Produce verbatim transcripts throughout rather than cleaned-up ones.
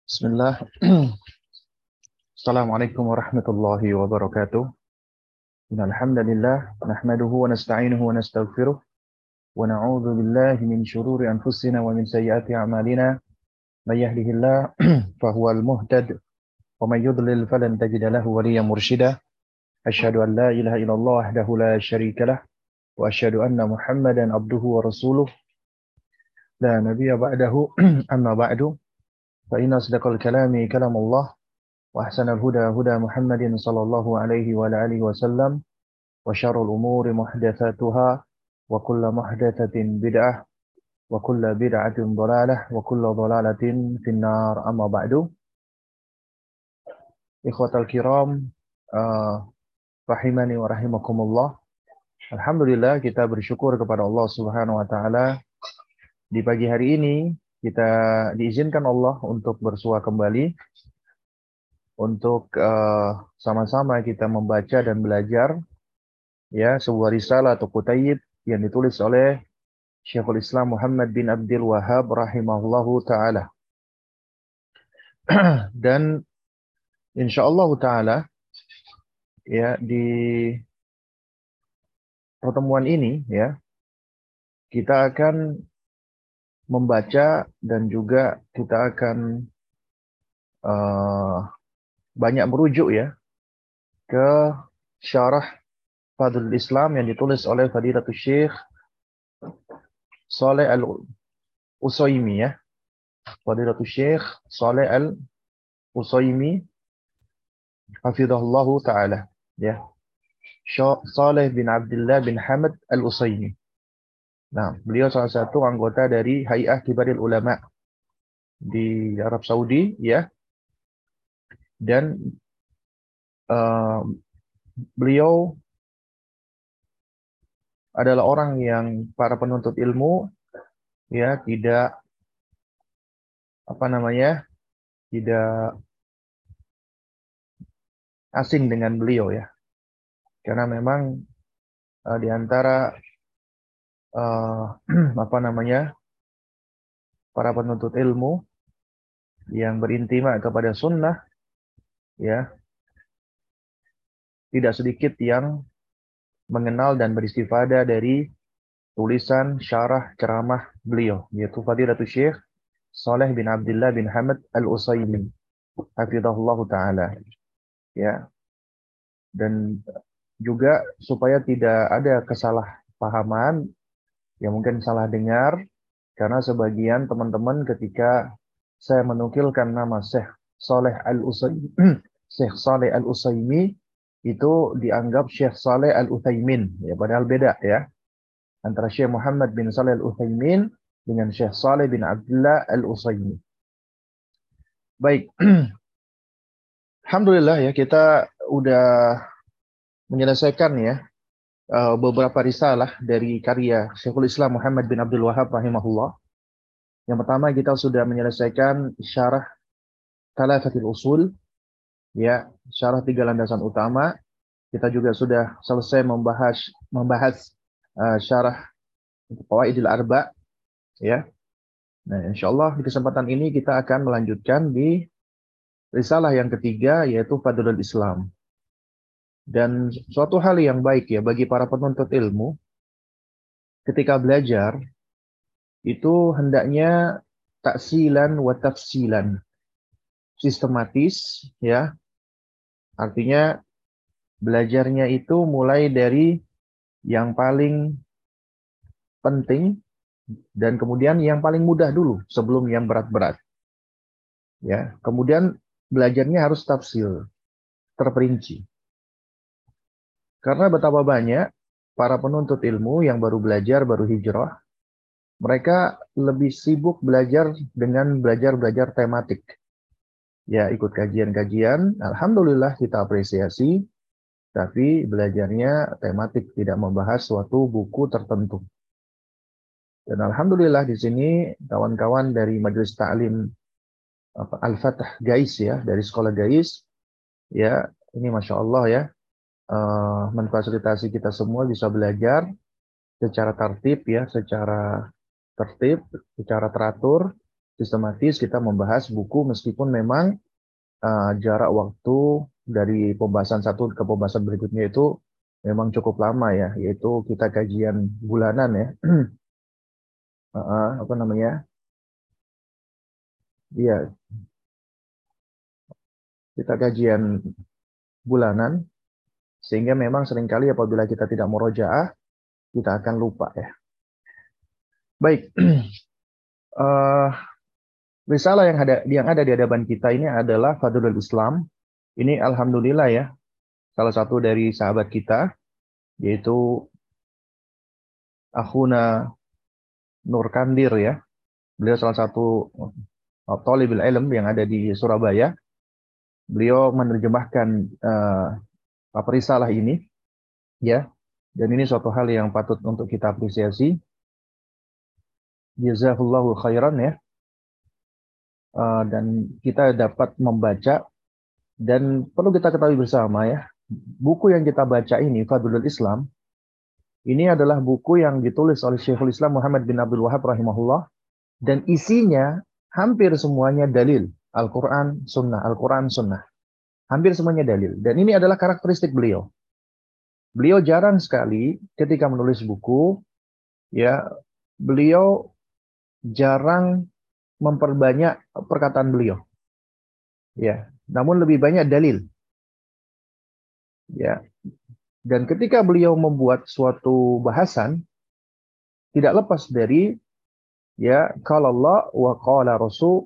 Bismillah. Assalamualaikum warahmatullahi wabarakatuh. Alhamdulillah, nahmaduhu wa nasta'inuhu wa nastaghfiruh wa na'udzu billahi min shururi anfusina wa min sayyiati a'malina. May yahdihillah fahuwal muhtad wa may yudlil falan tajida lahu waliyyan mursyida. Asyhadu an la ilaha illallah wahdahu la syarika lah wa asyhadu anna Muhammadan abduhu wa rasuluh la nabiyya ba'dahu amma ba'du. Fa inna asdaqal kalami kalamullah وأحسن الهدى هدى محمد صلى الله عليه وعلى آله وسلم وشر الأمور محدثاتها وكل محدثة بدعة وكل بدعة ضلالة وكل ضلالة في النار أما بعد إخوة الكرام uh, rahimani wa rahimakumullah. Alhamdulillah, kita bersyukur kepada Allah Subhanahu wa taala. Di pagi hari ini kita diizinkan Allah untuk bersua kembali untuk uh, sama-sama kita membaca dan belajar ya sebuah risalah atau kutayib yang ditulis oleh Syekhul Islam Muhammad bin Abdul Wahhab rahimahullahu taala. Dan insyaallah taala ya di pertemuan ini ya kita akan membaca dan juga kita akan uh, banyak merujuk ya ke syarah Fadlul Islam yang ditulis oleh Fadilatul Syekh Shalih Al-Utsaimin ya. Fadilatul Syekh Shalih Al-Utsaimin hafizahullahu taala ya. Shalih bin Abdullah bin Hamad Al-Utsaimin. Nah, beliau salah satu anggota dari Hay'ah Kibaril Ulama di Arab Saudi ya. Dan uh, beliau adalah orang yang para penuntut ilmu ya tidak apa namanya tidak asing dengan beliau ya, karena memang uh, di antara uh, apa namanya para penuntut ilmu yang berintimak kepada sunnah ya tidak sedikit yang mengenal dan beristifadah dari tulisan syarah ceramah beliau, yaitu Fadilatul Syekh Shalih bin Abdullah bin Hamad Al-Utsaimin hafizahullahu taala ya. Dan juga supaya tidak ada kesalahpahaman ya, mungkin salah dengar, karena sebagian teman-teman ketika saya menukilkan nama Syekh Shalih Al-Utsaimin Syekh Shalih Al-Utsaimin itu dianggap Syekh Shalih Al-Utsaimin ya, padahal beda ya antara Syekh Muhammad bin Shalih Al-Utsaimin dengan Syekh Shalih bin Abdullah Al-Utsaimin. Baik. Alhamdulillah ya, kita udah menyelesaikan ya beberapa risalah dari karya Syekhul Islam Muhammad bin Abdul Wahhab rahimahullah. Yang pertama, kita sudah menyelesaikan syarah Thalathatul Usul ya, syarah tiga landasan utama. Kita juga sudah selesai membahas membahas uh, syarah Qawaidil Arba ya. Nah, insyaallah di kesempatan ini kita akan melanjutkan di risalah yang ketiga, yaitu Fadlul Islam. Dan suatu hal yang baik ya bagi para penuntut ilmu ketika belajar itu hendaknya taksilan wa tafsilan, sistematis ya. Artinya belajarnya itu mulai dari yang paling penting dan kemudian yang paling mudah dulu sebelum yang berat-berat. Ya, kemudian belajarnya harus tafsil, terperinci. Karena betapa banyak para penuntut ilmu yang baru belajar, baru hijrah, mereka lebih sibuk belajar dengan belajar-belajar tematik. Ya, ikut kajian-kajian, alhamdulillah kita apresiasi, tapi belajarnya tematik, tidak membahas suatu buku tertentu. Dan alhamdulillah di sini kawan-kawan dari Majelis Ta'lim Al-Fatah Gais ya, dari sekolah Gais, ya ini Masya Allah ya, uh, memfasilitasi kita semua bisa belajar secara tertib ya, secara tertib, secara teratur, sistematis kita membahas buku meskipun memang uh, jarak waktu dari pembahasan satu ke pembahasan berikutnya itu memang cukup lama ya, yaitu kita kajian bulanan ya. uh, apa namanya? Iya, kita kajian bulanan sehingga memang seringkali apabila kita tidak murojaah kita akan lupa ya. Baik, uh, risalah yang ada yang ada di hadapan kita ini adalah Fadlul Islam. Ini alhamdulillah ya, salah satu dari sahabat kita yaitu Akhuna Nur Kandir ya. Beliau salah satu uh, thalibul ilm yang ada di Surabaya. Beliau menerjemahkan uh, apa risalah ini ya. Dan ini suatu hal yang patut untuk kita apresiasi. Jazakallahu khairan ya. Uh, dan kita dapat membaca dan perlu kita ketahui bersama ya, buku yang kita baca ini Fadlul Islam ini adalah buku yang ditulis oleh Syekhul Islam Muhammad bin Abdul Wahab rahimahullah dan isinya hampir semuanya dalil Al-Quran, Sunnah, Al-Quran, Sunnah. Hampir semuanya dalil. Dan ini adalah karakteristik beliau. Beliau jarang sekali ketika menulis buku, ya beliau jarang memperbanyak perkataan beliau. Ya, namun lebih banyak dalil. Ya. Dan ketika beliau membuat suatu bahasan, tidak lepas dari ya qala Allah wa qala Rasul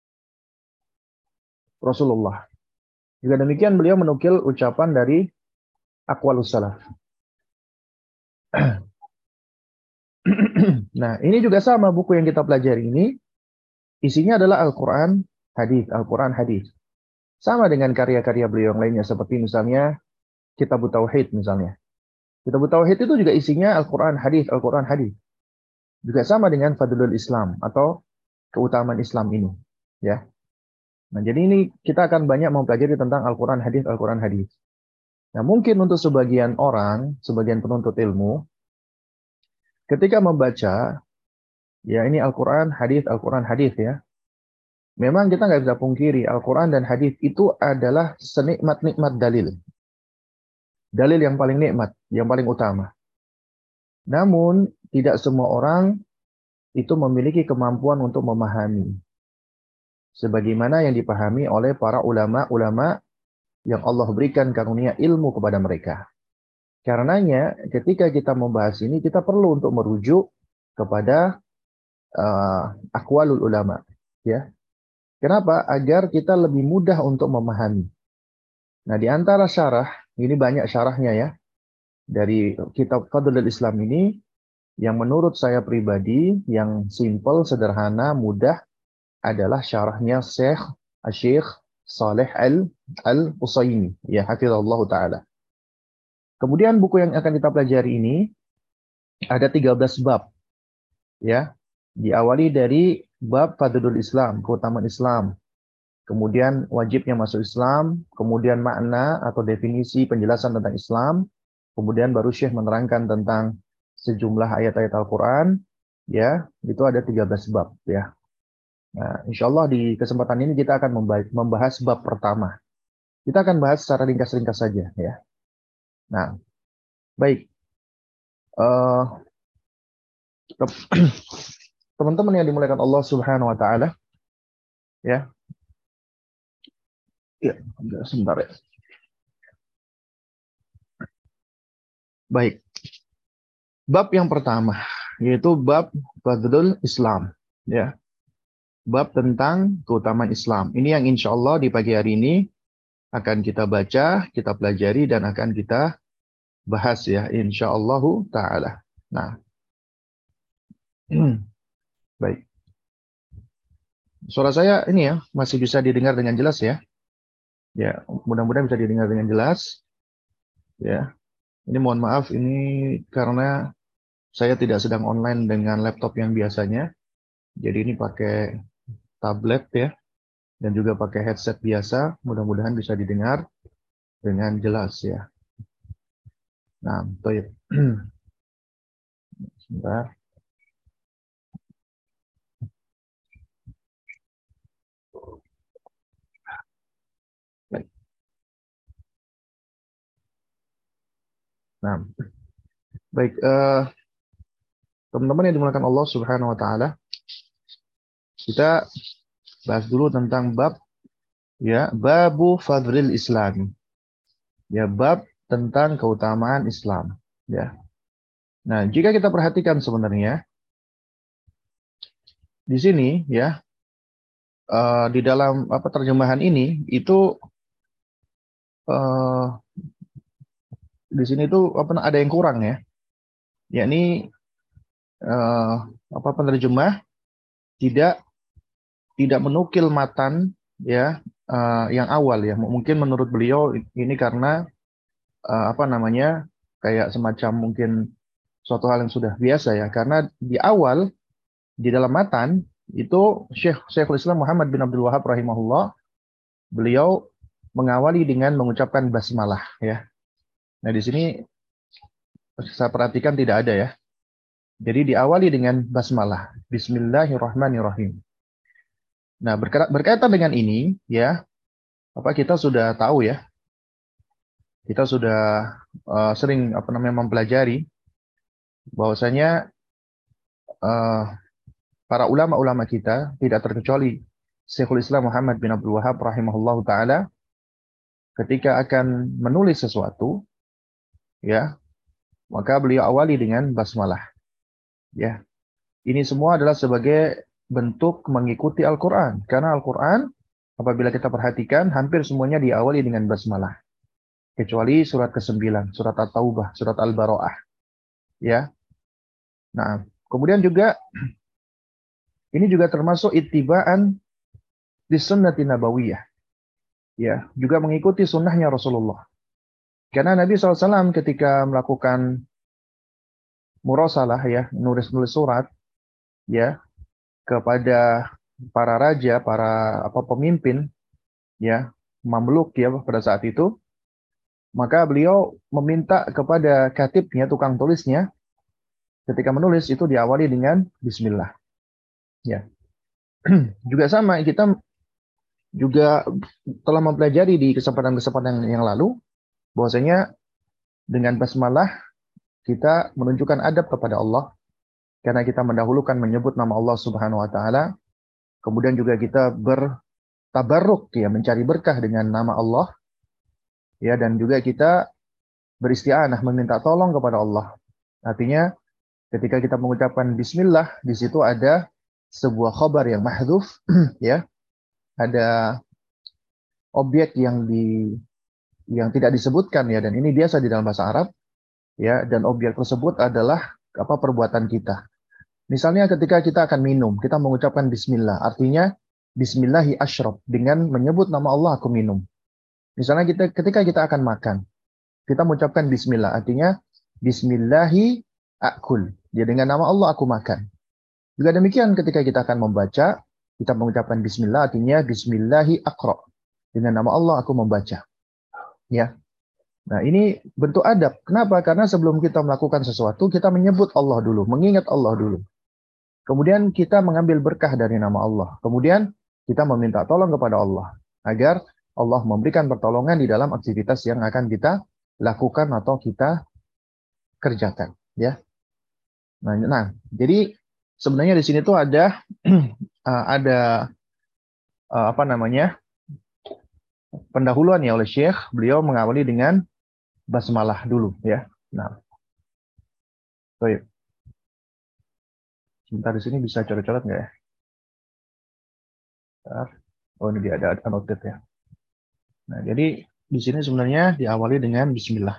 Rasulullah. Juga demikian beliau menukil ucapan dari aqwalus salaf. Nah, ini juga sama buku yang kita pelajari ini isinya adalah Al-Qur'an, hadis, Al-Qur'an, hadis. Sama dengan karya-karya beliau yang lainnya seperti misalnya Kitab Tauhid misalnya. Kitab Tauhid itu juga isinya Al-Qur'an, hadis, Al-Qur'an, hadis. Juga sama dengan Fadlul Islam atau keutamaan Islam ini, ya. Nah, jadi ini kita akan banyak mempelajari tentang Al-Qur'an, hadis, Al-Qur'an, hadis. Nah, mungkin untuk sebagian orang, sebagian penuntut ilmu, ketika membaca, ya ini Al-Quran, hadis, Al-Quran, hadis ya. Memang kita nggak bisa pungkiri, Al-Quran dan hadis itu adalah senikmat-nikmat dalil. Dalil yang paling nikmat, yang paling utama. Namun, tidak semua orang itu memiliki kemampuan untuk memahami. Sebagaimana yang dipahami oleh para ulama-ulama yang Allah berikan karunia ilmu kepada mereka. Karenanya, ketika kita membahas ini, kita perlu untuk merujuk kepada uh, aqwalul ulama, ya. Kenapa? Agar kita lebih mudah untuk memahami. Nah, di antara syarah, ini banyak syarahnya ya, dari kitab Fadlul Islam ini, yang menurut saya pribadi, yang simple, sederhana, mudah, adalah syarahnya Syekh Syekh Saleh Al-Utsaimin, ya hafizallahu ta'ala. Kemudian buku yang akan kita pelajari ini, ada tiga belas bab, ya, diawali dari bab Fadlul Islam, keutamaan Islam. Kemudian wajibnya masuk Islam, kemudian makna atau definisi penjelasan tentang Islam, kemudian baru Syekh menerangkan tentang sejumlah ayat-ayat Al-Quran, ya, itu ada tiga belas bab, ya. Nah, insya Allah di kesempatan ini kita akan membahas bab pertama. Kita akan bahas secara ringkas-ringkas saja, ya. Nah, baik. Uh, teman-teman yang dimuliakan Allah Subhanahu Wa Taala, ya. Ya, sebentar ya. Baik. Bab yang pertama yaitu bab Fadlul Islam, ya. Bab tentang keutamaan Islam. Ini yang insya Allah di pagi hari ini akan kita baca, kita pelajari dan akan kita bahas ya, insya Allah taala. Nah, baik. Suara saya ini ya masih bisa didengar dengan jelas ya. Ya, mudah-mudahan bisa didengar dengan jelas. Ya, ini mohon maaf ini karena saya tidak sedang online dengan laptop yang biasanya. Jadi ini pakai tablet ya, dan juga pakai headset biasa. Mudah-mudahan bisa didengar dengan jelas ya. Nah, baik. Sebentar. Nah, baik, eh, teman-teman yang dimuliakan Allah Subhanahu wa taala, kita bahas dulu tentang bab ya, babu fadlil Islam. Ya, bab tentang keutamaan Islam, ya. Nah, jika kita perhatikan sebenarnya di sini ya, eh, di dalam apa terjemahan ini itu eh, di sini tuh apa ada yang kurang ya, yakni eh, apa penerjemah tidak tidak menukil matan ya, eh, yang awal ya. Mungkin menurut beliau ini karena eh, apa namanya kayak semacam mungkin suatu hal yang sudah biasa ya, karena di awal di dalam matan itu Syekh Syekhul Islam Muhammad bin Abdul Wahab rahimahullah, beliau mengawali dengan mengucapkan basmalah ya. Nah, di sini saya perhatikan tidak ada ya. Jadi diawali dengan basmalah, Bismillahirrahmanirrahim. Nah, berkaitan dengan ini ya, apa kita sudah tahu ya, kita sudah uh, sering apa namanya mempelajari bahwasanya uh, para ulama-ulama kita tidak terkecuali Syekhul Islam Muhammad bin Abdul Wahab rahimahullahu taala ketika akan menulis sesuatu ya, maka beliau awali dengan basmalah ya. Ini semua adalah sebagai bentuk mengikuti Al-Qur'an, karena Al-Qur'an apabila kita perhatikan hampir semuanya diawali dengan basmalah kecuali surat kesembilan, surat At-Taubah, surat Al-Bara'ah ya. Nah, kemudian juga ini juga termasuk ittiba'an di sunnati nabawiyah ya, juga mengikuti sunnahnya Rasulullah. Karena Nabi shallallahu alaihi wasallam ketika melakukan murasalah ya, nulis-nulis surat ya kepada para raja, para apa pemimpin ya, Mamluk ya pada saat itu, maka beliau meminta kepada katibnya, tukang tulisnya, ketika menulis itu diawali dengan bismillah ya. Juga sama, kita juga telah mempelajari di kesempatan-kesempatan yang lalu bahwasanya dengan basmalah kita menunjukkan adab kepada Allah karena kita mendahulukan menyebut nama Allah Subhanahu wa taala. Kemudian juga kita bertabarruk ya, mencari berkah dengan nama Allah ya, dan juga kita beristi'anah, meminta tolong kepada Allah. Artinya ketika kita mengucapkan bismillah, di situ ada sebuah khabar yang mahdhuf ya, ada objek yang di yang tidak disebutkan ya, dan ini biasa di dalam bahasa Arab ya, dan objek tersebut adalah apa perbuatan kita. Misalnya ketika kita akan minum, kita mengucapkan bismillah, artinya bismillahi asyrab, dengan menyebut nama Allah aku minum. Misalnya kita ketika kita akan makan, kita mengucapkan bismillah, artinya bismillahi akul, ya dengan nama Allah aku makan. Juga demikian ketika kita akan membaca, kita mengucapkan bismillah, artinya bismillahi aqra, dengan nama Allah aku membaca. Ya. Nah, ini bentuk adab. Kenapa? Karena sebelum kita melakukan sesuatu, kita menyebut Allah dulu, mengingat Allah dulu. Kemudian kita mengambil berkah dari nama Allah. Kemudian kita meminta tolong kepada Allah agar Allah memberikan pertolongan di dalam aktivitas yang akan kita lakukan atau kita kerjakan, ya. Nah, nah jadi sebenarnya di sini tuh ada ada apa namanya pendahuluan ya oleh Syekh. Beliau mengawali dengan basmalah dulu, ya. Nah, baik. Sebentar, di sini bisa coret-coret nggak ya? Bentar. Oh, ini dia ada annotate ya. Nah, jadi di sini sebenarnya diawali dengan bismillah.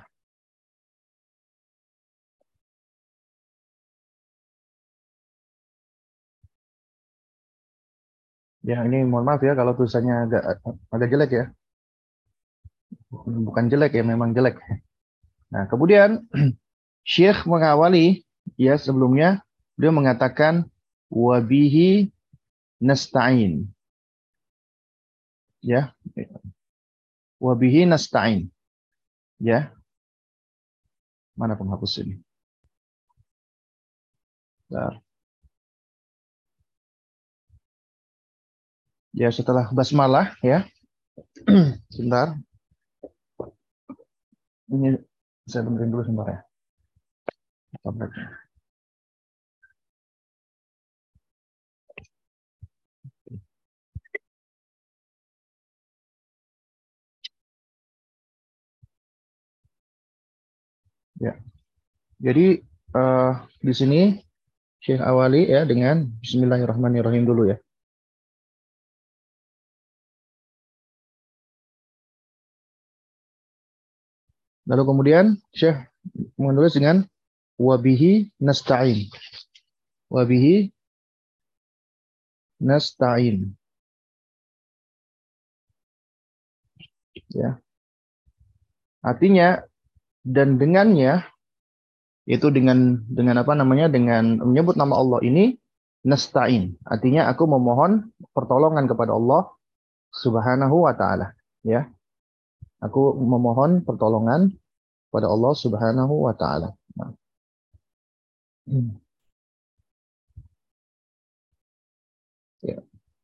Ya, ini mohon maaf ya kalau tulisannya agak agak jelek ya. Bukan jelek ya, memang jelek. Nah, kemudian Syekh mengawali ya, sebelumnya beliau mengatakan wabihi nasta'in. Ya. Wabihi nasta'in. Ya. Mana penghapus ini? Bentar. Ya, setelah basmalah ya. Sebentar. Ini Saya benerin dulu sebentar ya. Tabletnya. Ya. Jadi uh, di sini Syekh awali ya dengan Bismillahirrahmanirrahim dulu ya. Lalu kemudian Syekh menulis dengan wabihi nasta'in. Wabihi nasta'in. Ya. Artinya dan dengannya itu dengan dengan apa namanya dengan menyebut nama Allah ini nasta'in. Artinya aku memohon pertolongan kepada Allah Subhanahu wa taala, ya. Aku memohon pertolongan pada Allah Subhanahu wa taala. Nah. Ya.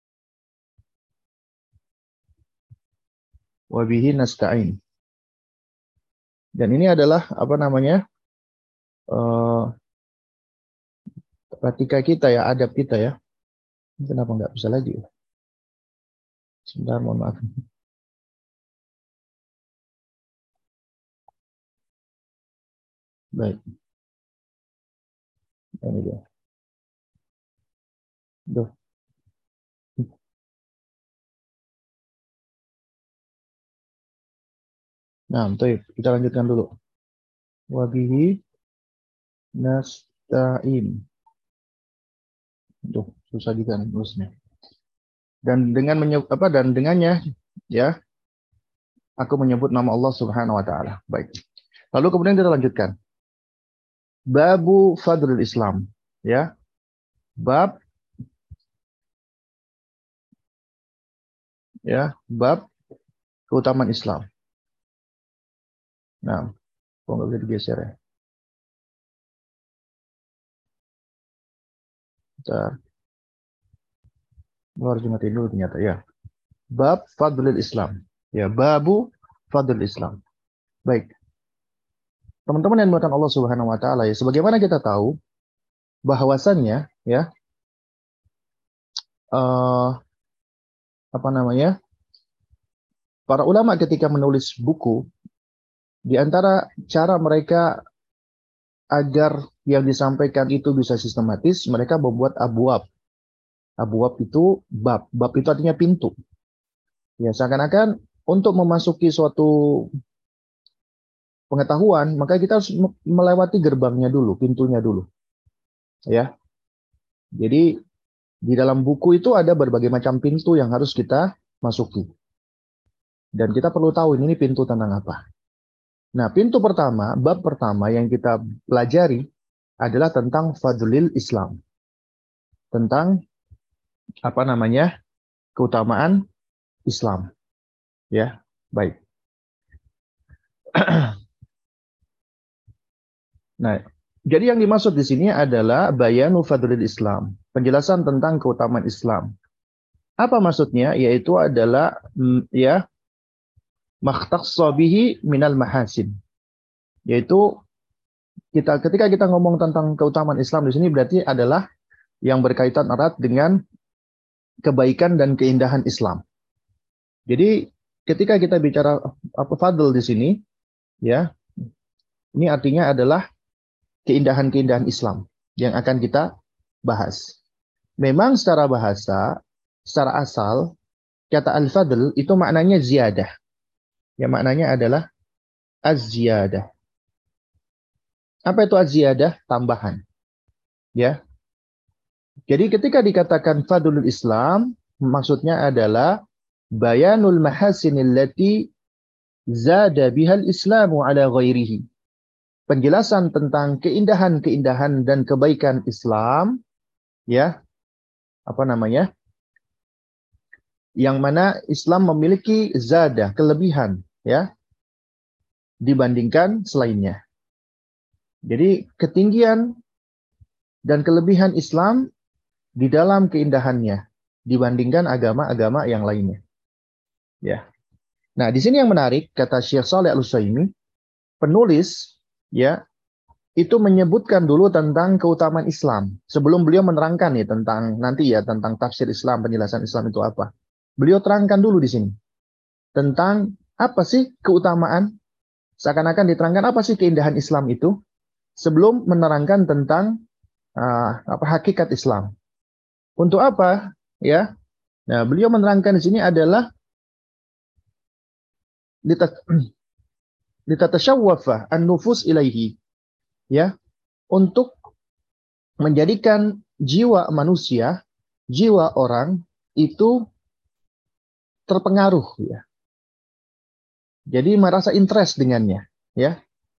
Wabihi nasta'in. Dan ini adalah apa namanya? Uh, ketika kita ya, adab kita ya. Kenapa nggak bisa lagi? Sebentar, mohon maaf. Baik. Ini dia. Duh. Nah, baik. Kita lanjutkan dulu. Wabihi nasta'in. Duh, susah juga nih nulisnya. Dan dengan menyebut apa dan dengannya ya aku menyebut nama Allah Subhanahu wa taala. Baik. Lalu kemudian kita lanjutkan. Babu fadlul Islam, ya. Bab ya, bab keutamaan Islam. Nah, kok nggak bisa digeser ya? Bentar. Gua harus matiin dulu ternyata ya. Bab fadlul Islam. Ya, babu fadlul Islam. Baik. Teman-teman yang dimuliakan Allah Subhanahu wa taala ya, sebagaimana kita tahu bahwasannya ya uh, apa namanya? Para ulama ketika menulis buku, di antara cara mereka agar yang disampaikan itu bisa sistematis, mereka membuat abwab. Abwab itu bab. Bab itu artinya pintu. Ya, seakan-akan untuk memasuki suatu pengetahuan, maka kita harus melewati gerbangnya dulu, pintunya dulu. Ya. Jadi di dalam buku itu ada berbagai macam pintu yang harus kita masuki. Dan kita perlu tahu ini pintu tentang apa. Nah, pintu pertama, bab pertama yang kita pelajari adalah tentang fadlil Islam. Tentang apa namanya? Keutamaan Islam. Ya, baik. Nah, jadi yang dimaksud di sini adalah bayanu fadlil Islam, penjelasan tentang keutamaan Islam. Apa maksudnya? Yaitu adalah ya makhtassa bihi minal mahasin. Yaitu kita ketika kita ngomong tentang keutamaan Islam di sini berarti adalah yang berkaitan erat dengan kebaikan dan keindahan Islam. Jadi ketika kita bicara apa fadl di sini, ya, ini artinya adalah keindahan-keindahan Islam yang akan kita bahas. Memang secara bahasa, secara asal, kata al-fadl itu maknanya ziyadah. Yang maknanya adalah az-ziyadah. Apa itu az-ziyadah? Tambahan. Ya. Jadi ketika dikatakan fadlul Islam, maksudnya adalah bayanul mahasinil lati zada bihal Islamu ala ghairihi. Penjelasan tentang keindahan-keindahan dan kebaikan Islam, ya, apa namanya? Yang mana Islam memiliki zada, kelebihan, ya, dibandingkan selainnya. Jadi ketinggian dan kelebihan Islam di dalam keindahannya dibandingkan agama-agama yang lainnya. Ya. Nah, di sini yang menarik kata Syekh Shalih Al-Utsaimin, penulis ya, itu menyebutkan dulu tentang keutamaan Islam sebelum beliau menerangkan nih tentang nanti ya tentang tafsir Islam, penjelasan Islam itu apa. Beliau terangkan dulu di sini tentang apa sih keutamaan, seakan-akan diterangkan apa sih keindahan Islam itu sebelum menerangkan tentang uh, apa hakikat Islam. Untuk apa? Ya. Nah, beliau menerangkan di sini adalah litatashawwafa an-nufus ilaihi, ya, untuk menjadikan jiwa manusia, jiwa orang itu terpengaruh, ya. Jadi merasa interest dengannya, ya.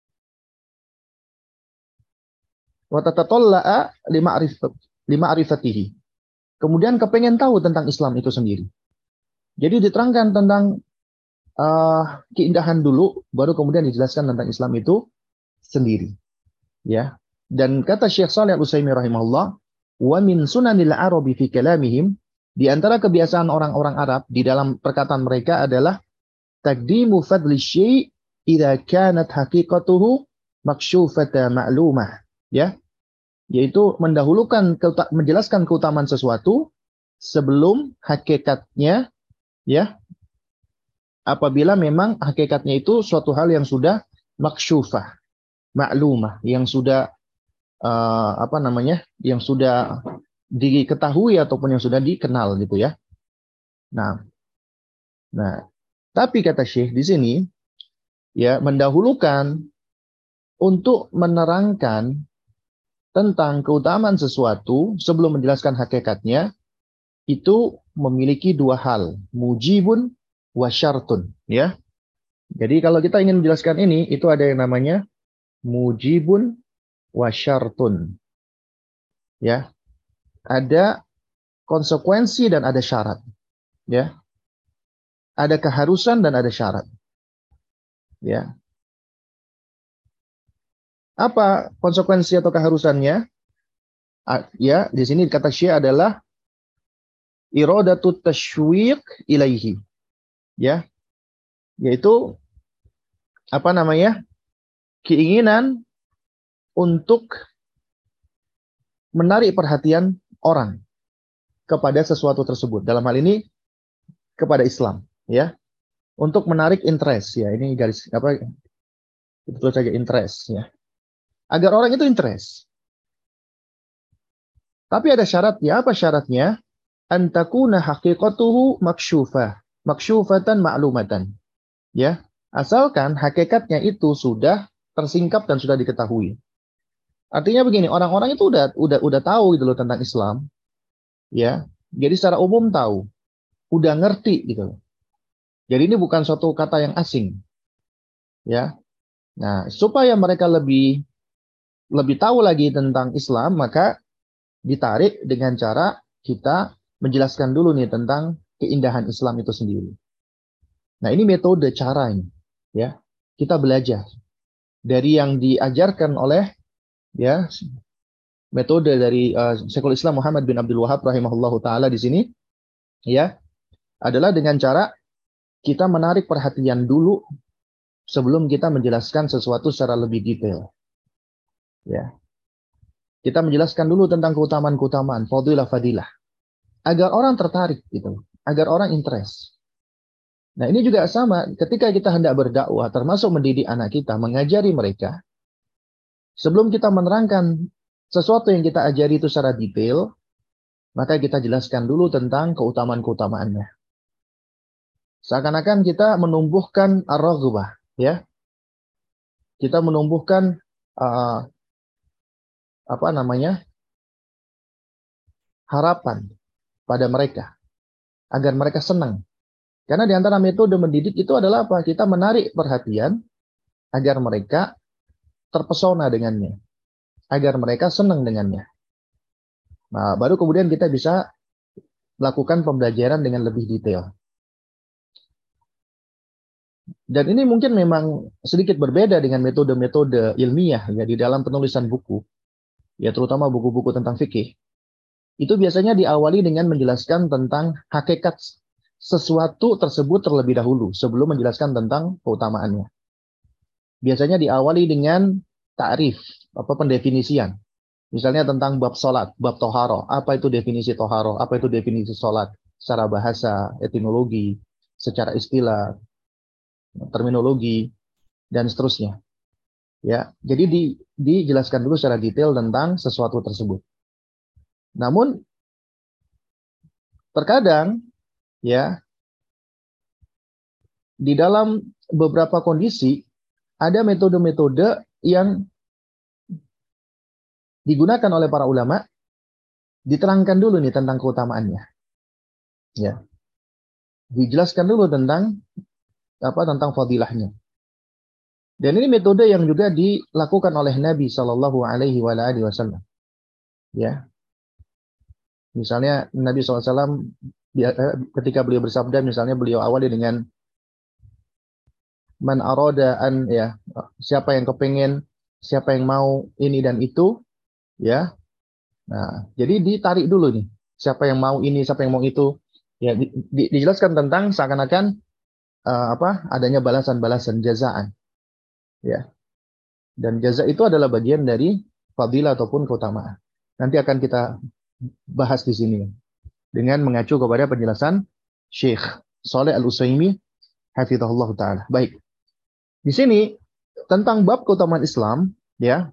Wa tatatalla'a lima'rifatihi. Kemudian kepengen tahu tentang Islam itu sendiri. Jadi diterangkan tentang uh, keindahan dulu, baru kemudian dijelaskan tentang Islam itu sendiri, ya. Dan kata Syekh Shalih Al-Utsaimin rahimahullah, wa min sunanil arabi fi kalamihim, di antara kebiasaan orang-orang Arab di dalam perkataan mereka adalah taqdimu fadli syai' idza kanat haqiqatuhu maksyufata ma'lumah, ya, yaitu mendahulukan menjelaskan keutamaan sesuatu sebelum hakikatnya, ya, apabila memang hakikatnya itu suatu hal yang sudah maksyufah, maklumah, yang sudah uh, apa namanya, yang sudah diketahui ataupun yang sudah dikenal gitu ya. Nah, nah, tapi kata Syekh di sini, ya, mendahulukan untuk menerangkan tentang keutamaan sesuatu sebelum menjelaskan hakikatnya itu memiliki dua hal, mujibun wa syartun, ya. Jadi kalau kita ingin menjelaskan ini, itu ada yang namanya mujibun wa syartun, ya. Ada konsekuensi dan ada syarat, ya. Ada keharusan dan ada syarat, ya. Apa konsekuensi atau keharusannya? Ya, di sini kata Syekh adalah iradatut tasywiq ilaihi, ya, yaitu apa namanya, keinginan untuk menarik perhatian orang kepada sesuatu tersebut, dalam hal ini kepada Islam, ya, untuk menarik interest, ya, ini garis apa, betul saja interest, ya, agar orang itu interest. Tapi ada syaratnya. Apa syaratnya? Antakuna haqiqatuhu maksyufah, maksyufatan ma'lumatan, ya, asalkan hakikatnya itu sudah tersingkap dan sudah diketahui. Artinya begini, orang-orang itu udah udah udah tahu gitu loh tentang Islam, ya. Jadi secara umum tahu, udah ngerti gitu loh. Jadi ini bukan suatu kata yang asing, ya. Nah, supaya mereka lebih lebih tahu lagi tentang Islam, maka ditarik dengan cara kita menjelaskan dulu nih tentang keindahan Islam itu sendiri. Nah, ini metode cara ini, ya. Kita belajar dari yang diajarkan oleh, ya, metode dari uh, Syekhul Islam Muhammad bin Abdul Wahab rahimahullahu taala di sini, ya, adalah dengan cara kita menarik perhatian dulu sebelum kita menjelaskan sesuatu secara lebih detail, ya. Kita menjelaskan dulu tentang keutamaan-keutamaan, fadilah-fadilah, agar orang tertarik gitu, agar orang interest. Nah, ini juga sama ketika kita hendak berdakwah, termasuk mendidik anak kita, mengajari mereka. Sebelum kita menerangkan sesuatu yang kita ajari itu secara detail, maka kita jelaskan dulu tentang keutamaan-keutamaannya. Seakan-akan kita menumbuhkan ar-raghbah, ya. Kita menumbuhkan uh, apa namanya? harapan pada mereka agar mereka senang. Karena di antara metode mendidik itu adalah apa? Kita menarik perhatian agar mereka terpesona dengannya, agar mereka senang dengannya. Nah, baru kemudian kita bisa lakukan pembelajaran dengan lebih detail. Dan ini mungkin memang sedikit berbeda dengan metode-metode ilmiah ya di dalam penulisan buku, ya, terutama buku-buku tentang fikih. Itu biasanya diawali dengan menjelaskan tentang hakikat sesuatu tersebut terlebih dahulu sebelum menjelaskan tentang keutamaannya. Biasanya diawali dengan ta'rif, apa pendefinisian. Misalnya tentang bab salat, bab toharo. Apa itu definisi toharo? Apa itu definisi salat? Secara bahasa, etimologi, secara istilah, terminologi, dan seterusnya. Ya, jadi di, dijelaskan dulu secara detail tentang sesuatu tersebut. Namun terkadang ya di dalam beberapa kondisi ada metode-metode yang digunakan oleh para ulama, diterangkan dulu nih tentang keutamaannya. Ya, dijelaskan dulu tentang apa tentang fadilahnya. Dan ini metode yang juga dilakukan oleh Nabi Shallallahu Alaihi Wasallam. Ya, misalnya Nabi shallallahu alaihi wasallam ketika beliau bersabda, misalnya beliau awali dengan man arada an, ya, siapa yang kepengen, siapa yang mau ini dan itu, ya. Nah, jadi ditarik dulu nih, siapa yang mau ini, siapa yang mau itu, ya, di, di, dijelaskan tentang seakan-akan uh, apa adanya balasan-balasan jazaan, ya. Dan jaza itu adalah bagian dari fadilah ataupun keutamaan. Nanti akan kita bahas di sini dengan mengacu kepada penjelasan Syekh Shalih Al-Utsaimin hafizahullah taala. Baik. Di sini tentang bab keutamaan Islam, ya.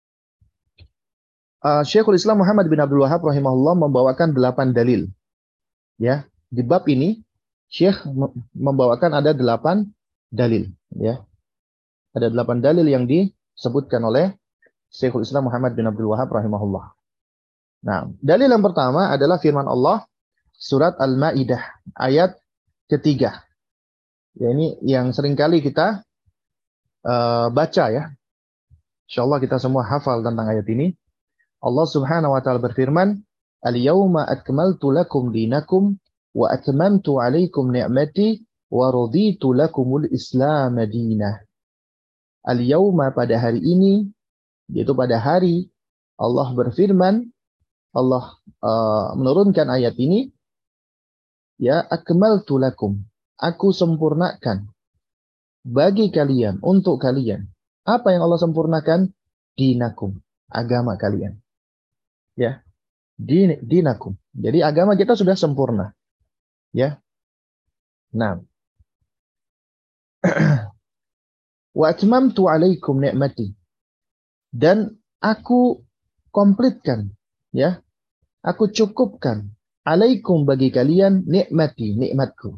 Uh, Syekhul Islam Muhammad bin Abdul Wahab rahimahullah membawakan delapan dalil. Ya, di bab ini Syekh membawakan ada delapan dalil, ya. Ada delapan dalil yang disebutkan oleh Syekhul Islam Muhammad bin Abdul Wahab rahimahullah. Nah, dalil yang pertama adalah firman Allah surat Al-Maidah ayat ketiga. Ya, ini yang seringkali kita uh, baca, ya. Insyaallah kita semua hafal tentang ayat ini. Allah Subhanahu wa taala berfirman, "Al-yauma akmaltu lakum dinakum wa atmamtu 'alaikum ni'mati wa raditu lakumul Islam madinah." Al-yauma, pada hari ini, yaitu pada hari Allah berfirman, Allah uh, menurunkan ayat ini, ya, akmaltu lakum, aku sempurnakan bagi kalian, untuk kalian. Apa yang Allah sempurnakan? Dinakum, agama kalian. Ya, din, dinakum. Jadi agama kita sudah sempurna. Ya. Nah. Wa atmamtu 'alaikum ni'mati. Dan aku komplitkan, ya. Aku cukupkan 'alaikum, bagi kalian, nikmati, nikmatku.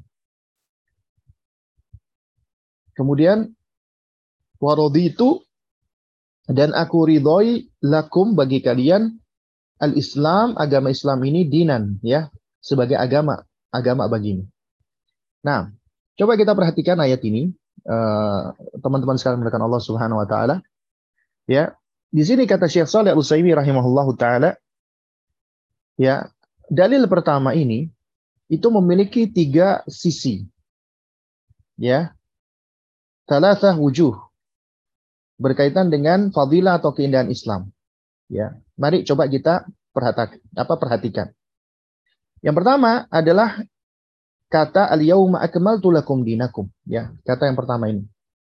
Kemudian wa raditu, dan aku ridhoi, lakum, bagi kalian, al-Islam, agama Islam ini, dinan, ya, sebagai agama, agama bagimu. Nah, coba kita perhatikan ayat ini, uh, teman-teman sekalian melakukan Allah Subhanahu wa taala. Ya, di sini kata Syekh Shalih Al-Utsaimin rahimahullahu taala, ya, dalil pertama ini itu memiliki tiga sisi. Ya. Thalathah wujuh, berkaitan dengan fadilah atau keindahan Islam. Ya, mari coba kita perhatikan, apa perhatikan. Yang pertama adalah kata al-yauma akmaltu lakum dinakum, ya, kata yang pertama ini.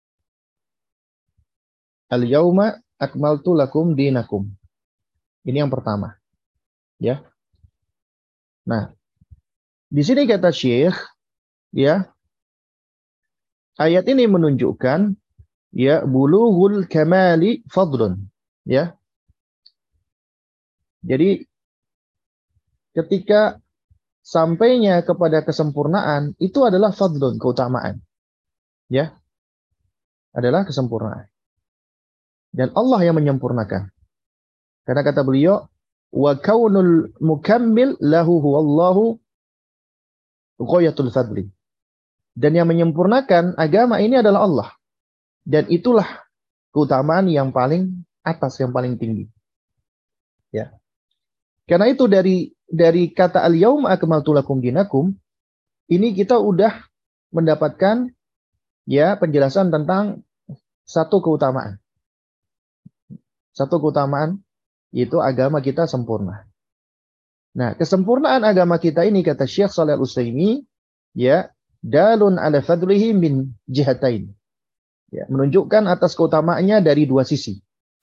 Al-yauma akmaltu lakum dinakum. Ini yang pertama. Ya. Nah, di sini kata Syekh, ya, ayat ini menunjukkan, ya, bulughul kamali fadlun, ya. Jadi ketika sampainya kepada kesempurnaan itu adalah fadlun, keutamaan. Ya. Adalah kesempurnaan. Dan Allah yang menyempurnakan. Karena kata beliau, wa kaunul mukammil lahu huwallahu ghayatul fadli. Dan yang menyempurnakan agama ini adalah Allah. Dan itulah keutamaan yang paling atas, yang paling tinggi. Ya. Karena itu dari dari kata al-yauma akmaltu lakum dinakum, ini kita udah mendapatkan, ya, penjelasan tentang satu keutamaan. Satu keutamaan, yaitu agama kita sempurna. Nah, kesempurnaan agama kita ini, kata Syekh Shalih Al-Utsaimin, ya, dalun ala fadlihi min jihatain. Ya, menunjukkan atas keutamaannya dari dua sisi.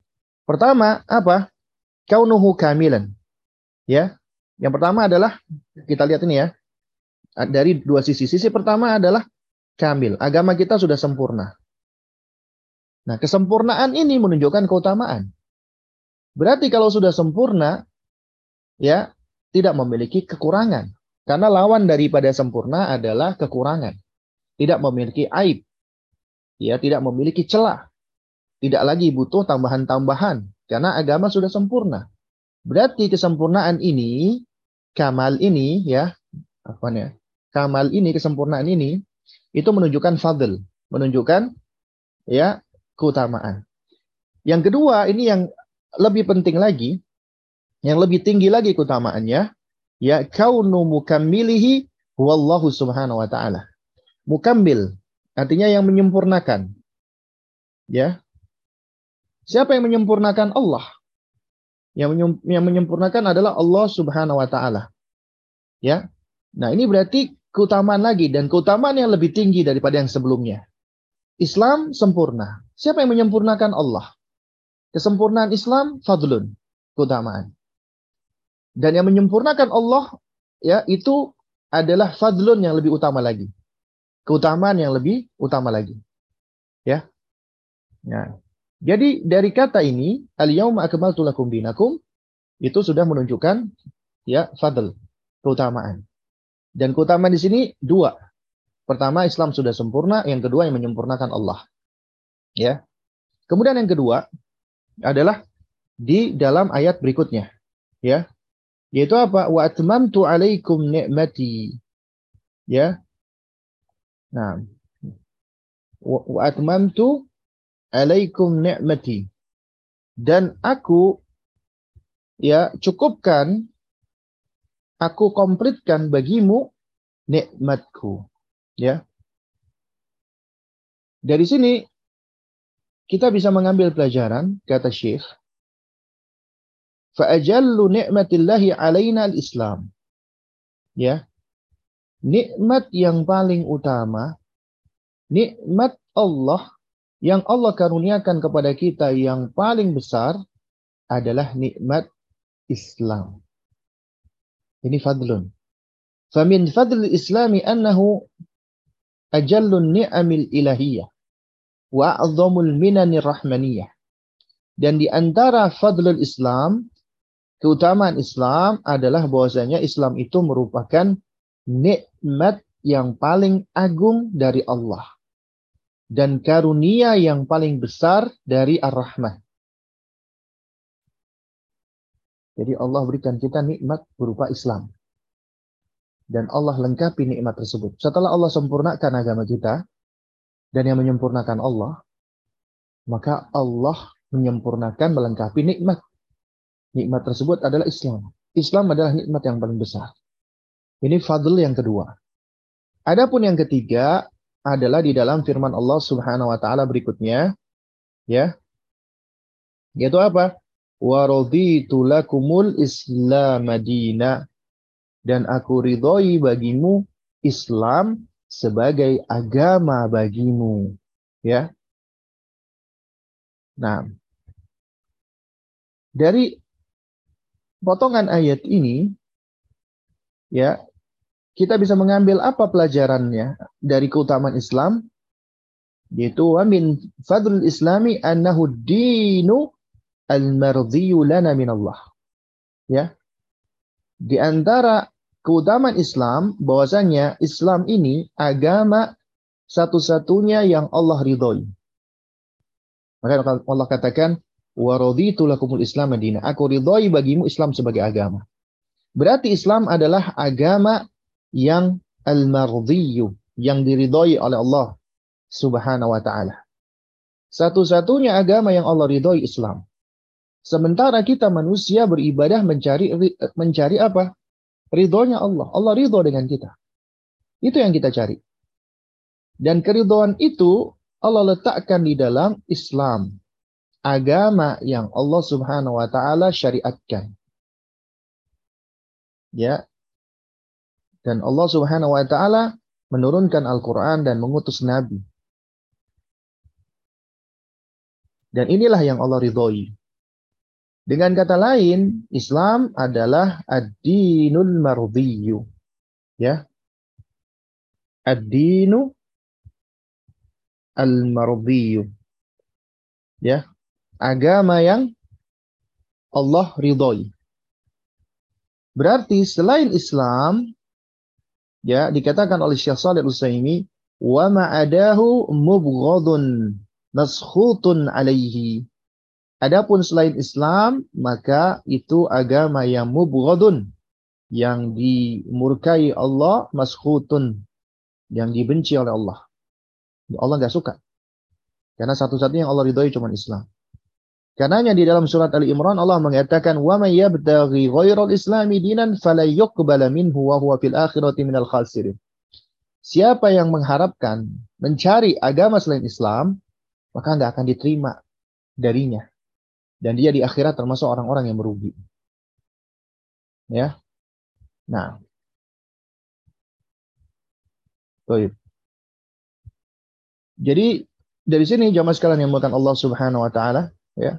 Pertama, apa? Kaunuhu kamilan. Ya. Yang pertama adalah, kita lihat ini ya, dari dua sisi. Sisi pertama adalah kamil. Agama kita sudah sempurna. Nah, kesempurnaan ini menunjukkan keutamaan. Berarti kalau sudah sempurna, ya, tidak memiliki kekurangan. Karena lawan daripada sempurna adalah kekurangan. Tidak memiliki aib. Ya, tidak memiliki celah. Tidak lagi butuh tambahan-tambahan. Karena agama sudah sempurna. Berarti kesempurnaan ini, kamal ini, ya, apa ya? Kamal ini, kesempurnaan ini, itu menunjukkan fadl. Menunjukkan, ya, keutamaan. Yang kedua, ini yang lebih penting lagi, yang lebih tinggi lagi keutamaannya, ya, kaunu mukammilihi wallahu subhanahu wa ta'ala. Mukammil, artinya yang menyempurnakan. Ya. Siapa yang menyempurnakan? Allah. Yang, yang menyempurnakan adalah Allah subhanahu wa ta'ala. Ya. Nah, ini berarti keutamaan lagi, dan keutamaan yang lebih tinggi daripada yang sebelumnya. Islam sempurna. Siapa yang menyempurnakan? Allah. Kesempurnaan Islam, fadlun, keutamaan. Dan yang menyempurnakan Allah, ya, itu adalah fadlun yang lebih utama lagi. Keutamaan yang lebih utama lagi. Ya. Ya. Jadi dari kata ini, al-yauma akmaltu lakum dinakum, itu sudah menunjukkan, ya, fadl, keutamaan. Dan keutamaan di sini dua. Pertama, Islam sudah sempurna, yang kedua yang menyempurnakan Allah. Ya. Kemudian yang kedua adalah di dalam ayat berikutnya, ya. Yaitu apa? Wa atmamtu alaikum ni'mati. Ya. Nah, wa, wa atmamtu alaikum ni'mati. Dan aku, ya, cukupkan, aku komplitkan bagimu nikmatku. Ya. Dari sini kita bisa mengambil pelajaran, kata Syekh, fa ajallu ni'matillahi alaina al-Islam. Ya. Nikmat yang paling utama, nikmat Allah yang Allah karuniakan kepada kita yang paling besar adalah nikmat Islam. Ini fadlun. Famin fadl islami annahu ajallun ni'amil ilahiyah wa a'zamul minanir rahmaniyah. Dan di antara fadlul Islam, keutamaan Islam adalah bahwasanya Islam itu merupakan nikmat yang paling agung dari Allah dan karunia yang paling besar dari Ar-Rahman. Jadi Allah berikan kita nikmat berupa Islam. Dan Allah lengkapi nikmat tersebut. Setelah Allah sempurnakan agama kita, dan yang menyempurnakan Allah, maka Allah menyempurnakan, melengkapi nikmat. Nikmat tersebut adalah Islam. Islam adalah nikmat yang paling besar. Ini fadl yang kedua. Adapun yang ketiga adalah di dalam firman Allah Subhanahu wa taala berikutnya, ya. Yaitu apa? Wa raditu lakumul Islam madina. Dan aku ridhoi bagimu Islam sebagai agama bagimu, ya. Nah, dari potongan ayat ini, ya, kita bisa mengambil apa pelajarannya dari keutamaan Islam, yaitu wa min fadlul islami annahu dinu al-mardhiyu lana min Allah. Ya. Di antara keutamaan Islam bahwasanya Islam ini agama satu-satunya yang Allah ridhoi. Maka Allah katakan wa raditu lakumul Islam madina. Aku ridhoi bagimu Islam sebagai agama. Berarti Islam adalah agama yang al-mardhiyu, yang diridhoi oleh Allah Subhanahu wa taala. Satu-satunya agama yang Allah ridhoi Islam. Sementara kita manusia beribadah mencari mencari apa? Ridhonya Allah. Allah ridho dengan kita. Itu yang kita cari. Dan keridhaan itu Allah letakkan di dalam Islam. Agama yang Allah Subhanahu wa taala syariatkan. Ya. Dan Allah Subhanahu wa taala menurunkan Al-Qur'an dan mengutus nabi. Dan inilah yang Allah ridhoi. Dengan kata lain, Islam adalah ad-dinul mardiyyu, ya. Ad-dinu al-mardiyyu, ya. Agama yang Allah ridhoi. Berarti selain Islam, ya, dikatakan oleh Syekh Shalih Al-Utsaimin, wa ma'adahu mubghadun maskhutun alaihi. Adapun selain Islam, maka itu agama yang mubghadun, yang dimurkai Allah, maskhutun, yang dibenci oleh Allah. Allah nggak suka. Karena satu-satunya yang Allah ridhoi cuma Islam. Karenanya di dalam surat Ali Imran Allah mengatakan, wa may yabtaghi ghairal islami dinan fala yuqbala minhu wa huwa fil akhirati minal khasirin. Siapa yang mengharapkan mencari agama selain Islam, maka nggak akan diterima darinya, dan dia di akhirat termasuk orang-orang yang merugi. Ya. Nah, baik. Jadi dari sini jamaah sekalian yang dimuliakan Allah Subhanahu wa taala, ya.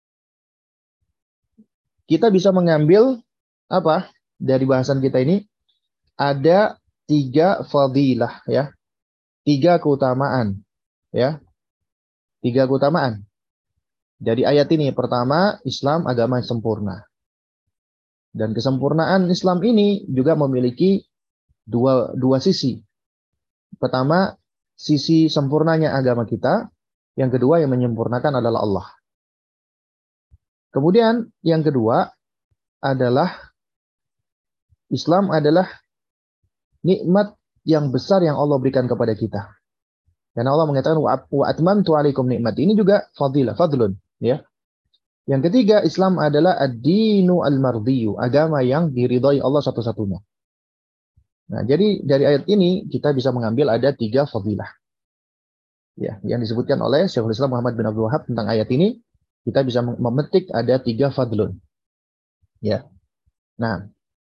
Kita bisa mengambil apa? Dari bahasan kita ini ada tiga fadilah, ya. Tiga keutamaan, ya. Tiga keutamaan. Dari ayat ini, pertama, Islam agama yang sempurna. Dan kesempurnaan Islam ini juga memiliki dua, dua sisi. Pertama, sisi sempurnanya agama kita. Yang kedua, yang menyempurnakan adalah Allah. Kemudian, yang kedua adalah Islam adalah nikmat yang besar yang Allah berikan kepada kita. Karena Allah mengatakan, wa atmamtu alaikum nikmati. Ini juga fadilah, fadlun. Ya. Yang ketiga, Islam adalah ad-dinu al-mardiyyu, agama yang diridhai Allah satu-satunya. Nah, jadi dari ayat ini kita bisa mengambil ada tiga fadilah. Ya, yang disebutkan oleh Syekhul Islam Muhammad bin Abdul Wahab tentang ayat ini, kita bisa memetik ada tiga fadlun. Ya. Nah,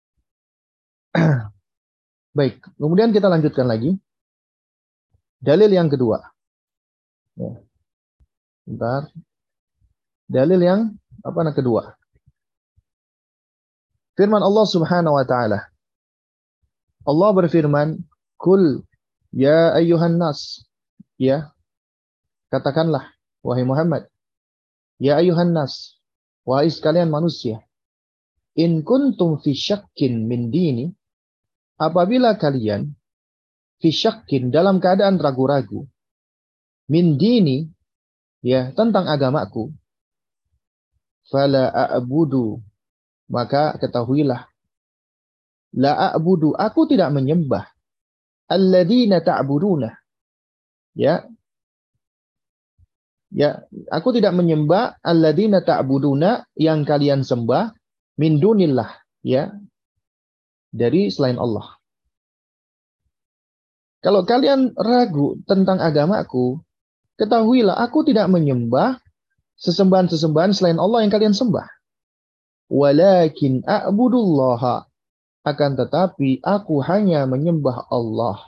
baik. Kemudian kita lanjutkan lagi. Dalil yang kedua. Ya. Bentar. Dalil yang apa yang kedua? Firman Allah Subhanahu wa taala. Allah berfirman, "Kul ya ayyuhan nas." Ya. Katakanlah wahai Muhammad, ya ayyuhan nas, wahai sekalian manusia, in kuntum fi syakkin min dini, apabila kalian fi syakkin dalam keadaan ragu-ragu, min dini, ya, tentang agamaku, fala a'budu, maka ketahuilah, la a'budu, aku tidak menyembah, alladzina ta'buduna, ya, ya, aku tidak menyembah alladzina ta'buduna, yang kalian sembah, min dunillah, ya, dari selain Allah. Kalau kalian ragu tentang agamaku, ketahuilah aku tidak menyembah sesembahan-sesembahan selain Allah yang kalian sembah. Walakin a'budullaha, akan tetapi aku hanya menyembah Allah,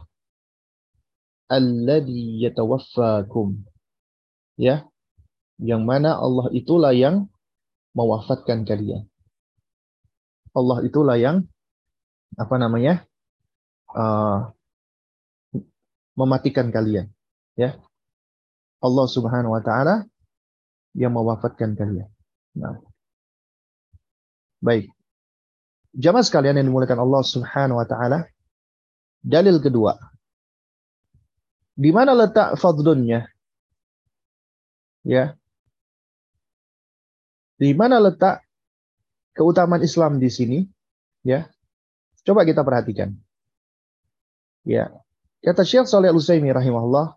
alladzi yatawaffakum, ya, yang mana Allah itulah yang mewafatkan kalian. Allah itulah yang apa namanya uh, mematikan kalian, ya. Allah Subhanahu wa taala yang mewafatkan kalian. Nah, baik. Jamaah sekalian yang dimuliakan Allah Subhanahu wa taala, dalil kedua. Di mana letak fadlunnya? Ya. Di mana letak keutamaan Islam di sini? Ya. Coba kita perhatikan. Ya. Kata Syekh Shalih Al-Utsaimin rahimahullah,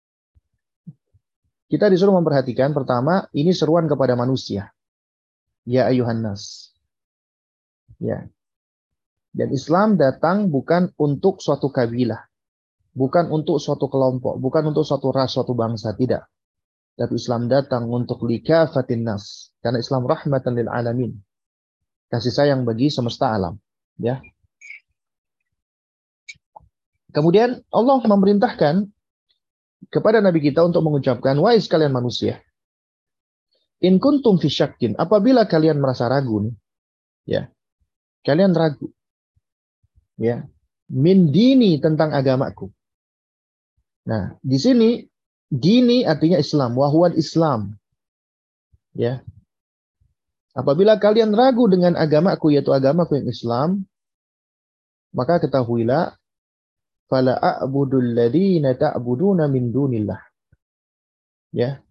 kita disuruh memperhatikan pertama, ini seruan kepada manusia. Ya ayuhan nas. Ya. Dan Islam datang bukan untuk suatu kabilah, bukan untuk suatu kelompok, bukan untuk suatu ras, suatu bangsa, tidak. Tapi Islam datang untuk likafatin nas, karena Islam rahmatan lil alamin. Kasih sayang bagi semesta alam, ya. Kemudian Allah memerintahkan kepada Nabi kita untuk mengucapkan, wahai sekalian manusia, In kuntum fi syakkin, apabila kalian merasa ragu nih, ya. Kalian ragu, ya. Min dini, tentang agamaku. Nah, di sini dini artinya Islam, wa huwal Islam. Ya. Apabila kalian ragu dengan agamaku, yaitu agamaku yang Islam, maka ketahuilah fala a'budul ladzina ta'buduna min dunillah. Ya.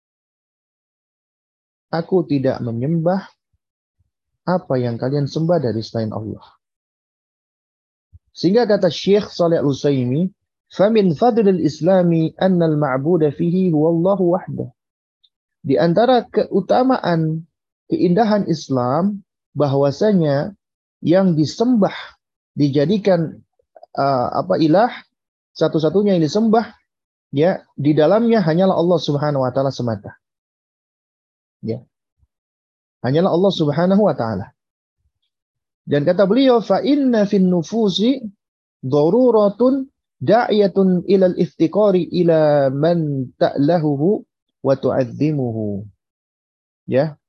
Aku tidak menyembah apa yang kalian sembah dari selain Allah. Sehingga kata Syekh Shalih Al-Utsaimin, "Famin fadlil Islami anna al-ma'buda fihi huwa Allah wahdah." Di antara keutamaan, keindahan Islam, bahwasanya yang disembah, dijadikan uh, apa ilah, satu-satunya yang disembah, ya, di dalamnya hanyalah Allah Subhanahu wa taala semata. Ya. Hanyalah Allah Subhanahu wa taala. Dan kata beliau, fa inna fin nufusi daruratun da'iyatun ilal iftiqari ila man ta'lahuhu wa tu'azzimuhu. Ya.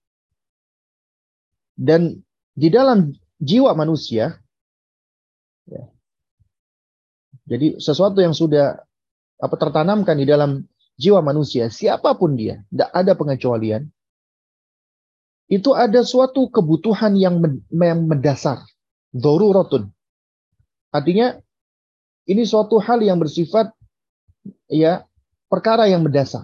Dan di dalam jiwa manusia, ya, jadi sesuatu yang sudah apa tertanamkan di dalam jiwa manusia, siapapun dia, tidak ada pengecualian, itu ada suatu kebutuhan yang mendasar, daruratun. Artinya ini suatu hal yang bersifat, ya, perkara yang mendasar.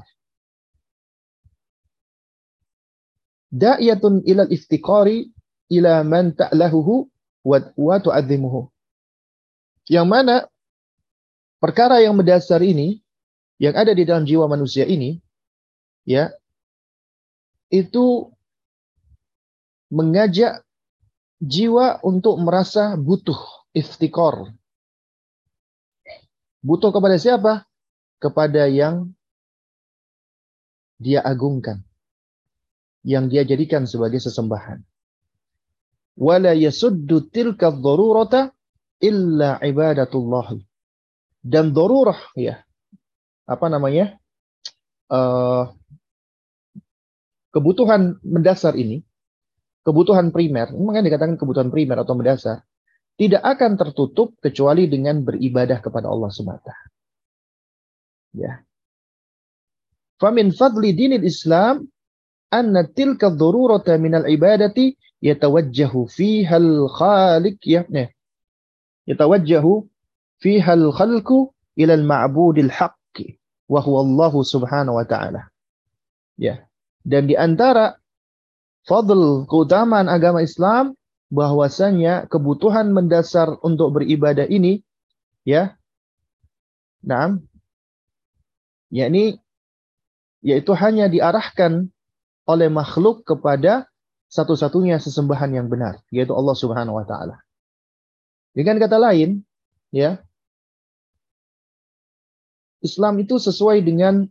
Da'iyatun ilal iftiqari ila man ta'lahuhu wa tu'azzimuhu. Yang mana perkara yang mendasar ini, yang ada di dalam jiwa manusia ini, ya, itu mengajak jiwa untuk merasa butuh, iftikor. Butuh kepada siapa? Kepada yang dia agungkan, yang dia jadikan sebagai sesembahan. Wala yasuddu tilka ad-darurata illa ibadatullah. Dan darurah, ya, apa namanya, uh, kebutuhan mendasar ini, kebutuhan primer, makanya dikatakan kebutuhan primer atau mendasar, tidak akan tertutup kecuali dengan beribadah kepada Allah semata. Ya. Famin fadli dinil Islam anna tilka ad-darurata minal ibadati yatawajjahu fiha al-khaliq, ya, yatawajjahu fiha al-khalqu ila al-ma'budil haqqi wa huwa Allah subhanahu wa ta'ala. Ya. Dan di antara fadl, keutamaan agama Islam, bahwasanya kebutuhan mendasar untuk beribadah ini, ya, naam, yakni, yaitu hanya diarahkan oleh makhluk kepada satu-satunya sesembahan yang benar, yaitu Allah Subhanahu wa taala. Dengan kata lain, ya, Islam itu sesuai dengan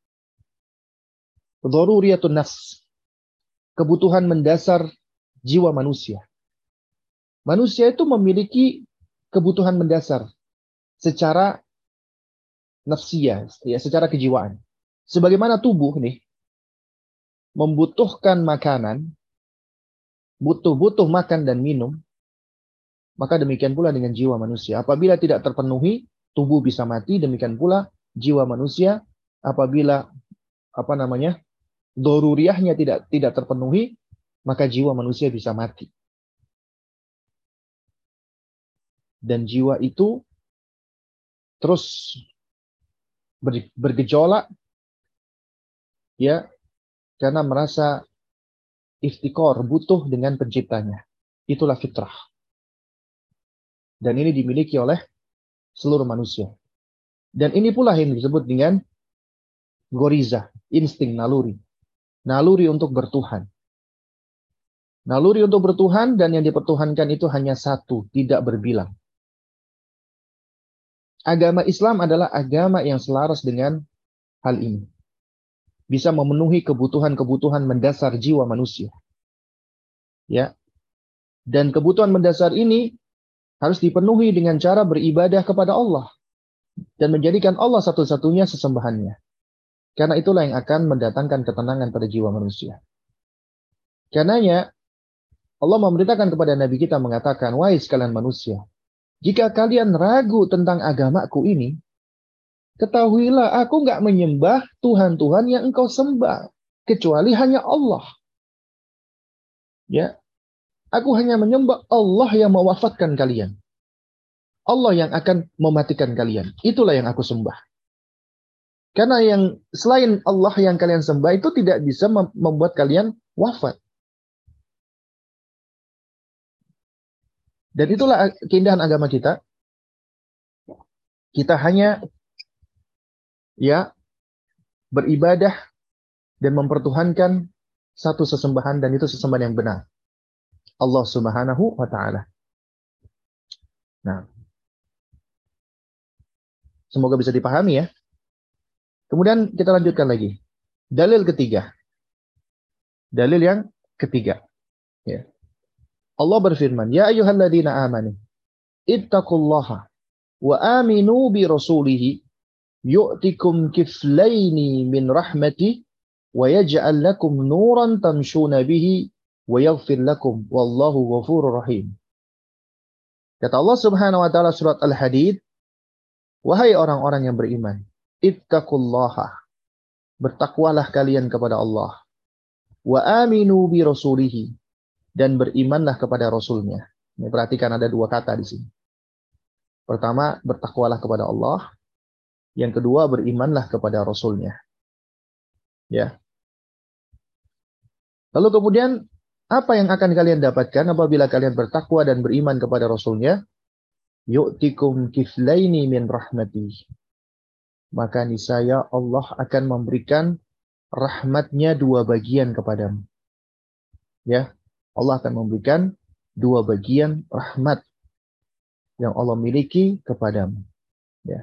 daruriyatun nafs, kebutuhan mendasar jiwa manusia. Manusia itu memiliki kebutuhan mendasar secara nafsiyah, ya, secara kejiwaan. Sebagaimana tubuh nih membutuhkan makanan, butuh-butuh makan dan minum, maka demikian pula dengan jiwa manusia. Apabila tidak terpenuhi, tubuh bisa mati. Demikian pula jiwa manusia, apabila apa namanya, doruriyahnya tidak tidak terpenuhi, maka jiwa manusia bisa mati. Dan jiwa itu terus bergejolak, ya, karena merasa iftikor, butuh dengan penciptanya. Itulah fitrah. Dan ini dimiliki oleh seluruh manusia. Dan ini pula yang disebut dengan goriza, insting, naluri. Naluri untuk bertuhan. Naluri untuk bertuhan, dan yang dipertuhankan itu hanya satu, tidak berbilang. Agama Islam adalah agama yang selaras dengan hal ini. Bisa memenuhi kebutuhan-kebutuhan mendasar jiwa manusia. Ya. Dan kebutuhan mendasar ini harus dipenuhi dengan cara beribadah kepada Allah dan menjadikan Allah satu-satunya sesembahannya. Karena itulah yang akan mendatangkan ketenangan pada jiwa manusia. Karenanya Allah memerintahkan kepada Nabi kita mengatakan, wahai sekalian manusia, jika kalian ragu tentang agamaku ini, ketahuilah aku nggak menyembah Tuhan-Tuhan yang engkau sembah, kecuali hanya Allah. Ya, aku hanya menyembah Allah yang mewafatkan kalian. Allah yang akan mematikan kalian. Itulah yang aku sembah. Karena yang selain Allah yang kalian sembah itu tidak bisa membuat kalian wafat. Dan itulah keindahan agama kita. Kita hanya ya beribadah dan mempertuhankan satu sesembahan, dan itu sesembahan yang benar, Allah Subhanahu wa taala. Nah, semoga bisa dipahami ya. Kemudian kita lanjutkan lagi. Dalil ketiga. Dalil yang ketiga. Ya. Allah berfirman, "Ya ayyuhalladzina amanu, ittaqullaha wa aminu bi rasulihi yu'tikum kiflaini min rahmati wa yaj'al lakum nuran tamshuna bihi wa yaghfir lakum wallahu ghafurur rahim." Kata Allah Subhanahu wa taala surat Al-Hadid, wahai orang-orang yang beriman, ittaqullaha, bertakwalah kalian kepada Allah, wa aminu bi rasulihi, dan berimanlah kepada Rasulnya. Ini perhatikan ada dua kata di sini. Pertama, bertakwalah kepada Allah. Yang kedua, berimanlah kepada Rasulnya. Ya. Lalu kemudian, apa yang akan kalian dapatkan apabila kalian bertakwa dan beriman kepada Rasulnya? Yu'tikum kiflaini min rahmati. Maka niscaya Allah akan memberikan rahmatnya dua bagian kepadamu. Ya. Allah akan memberikan dua bagian rahmat yang Allah miliki kepadamu. Ya.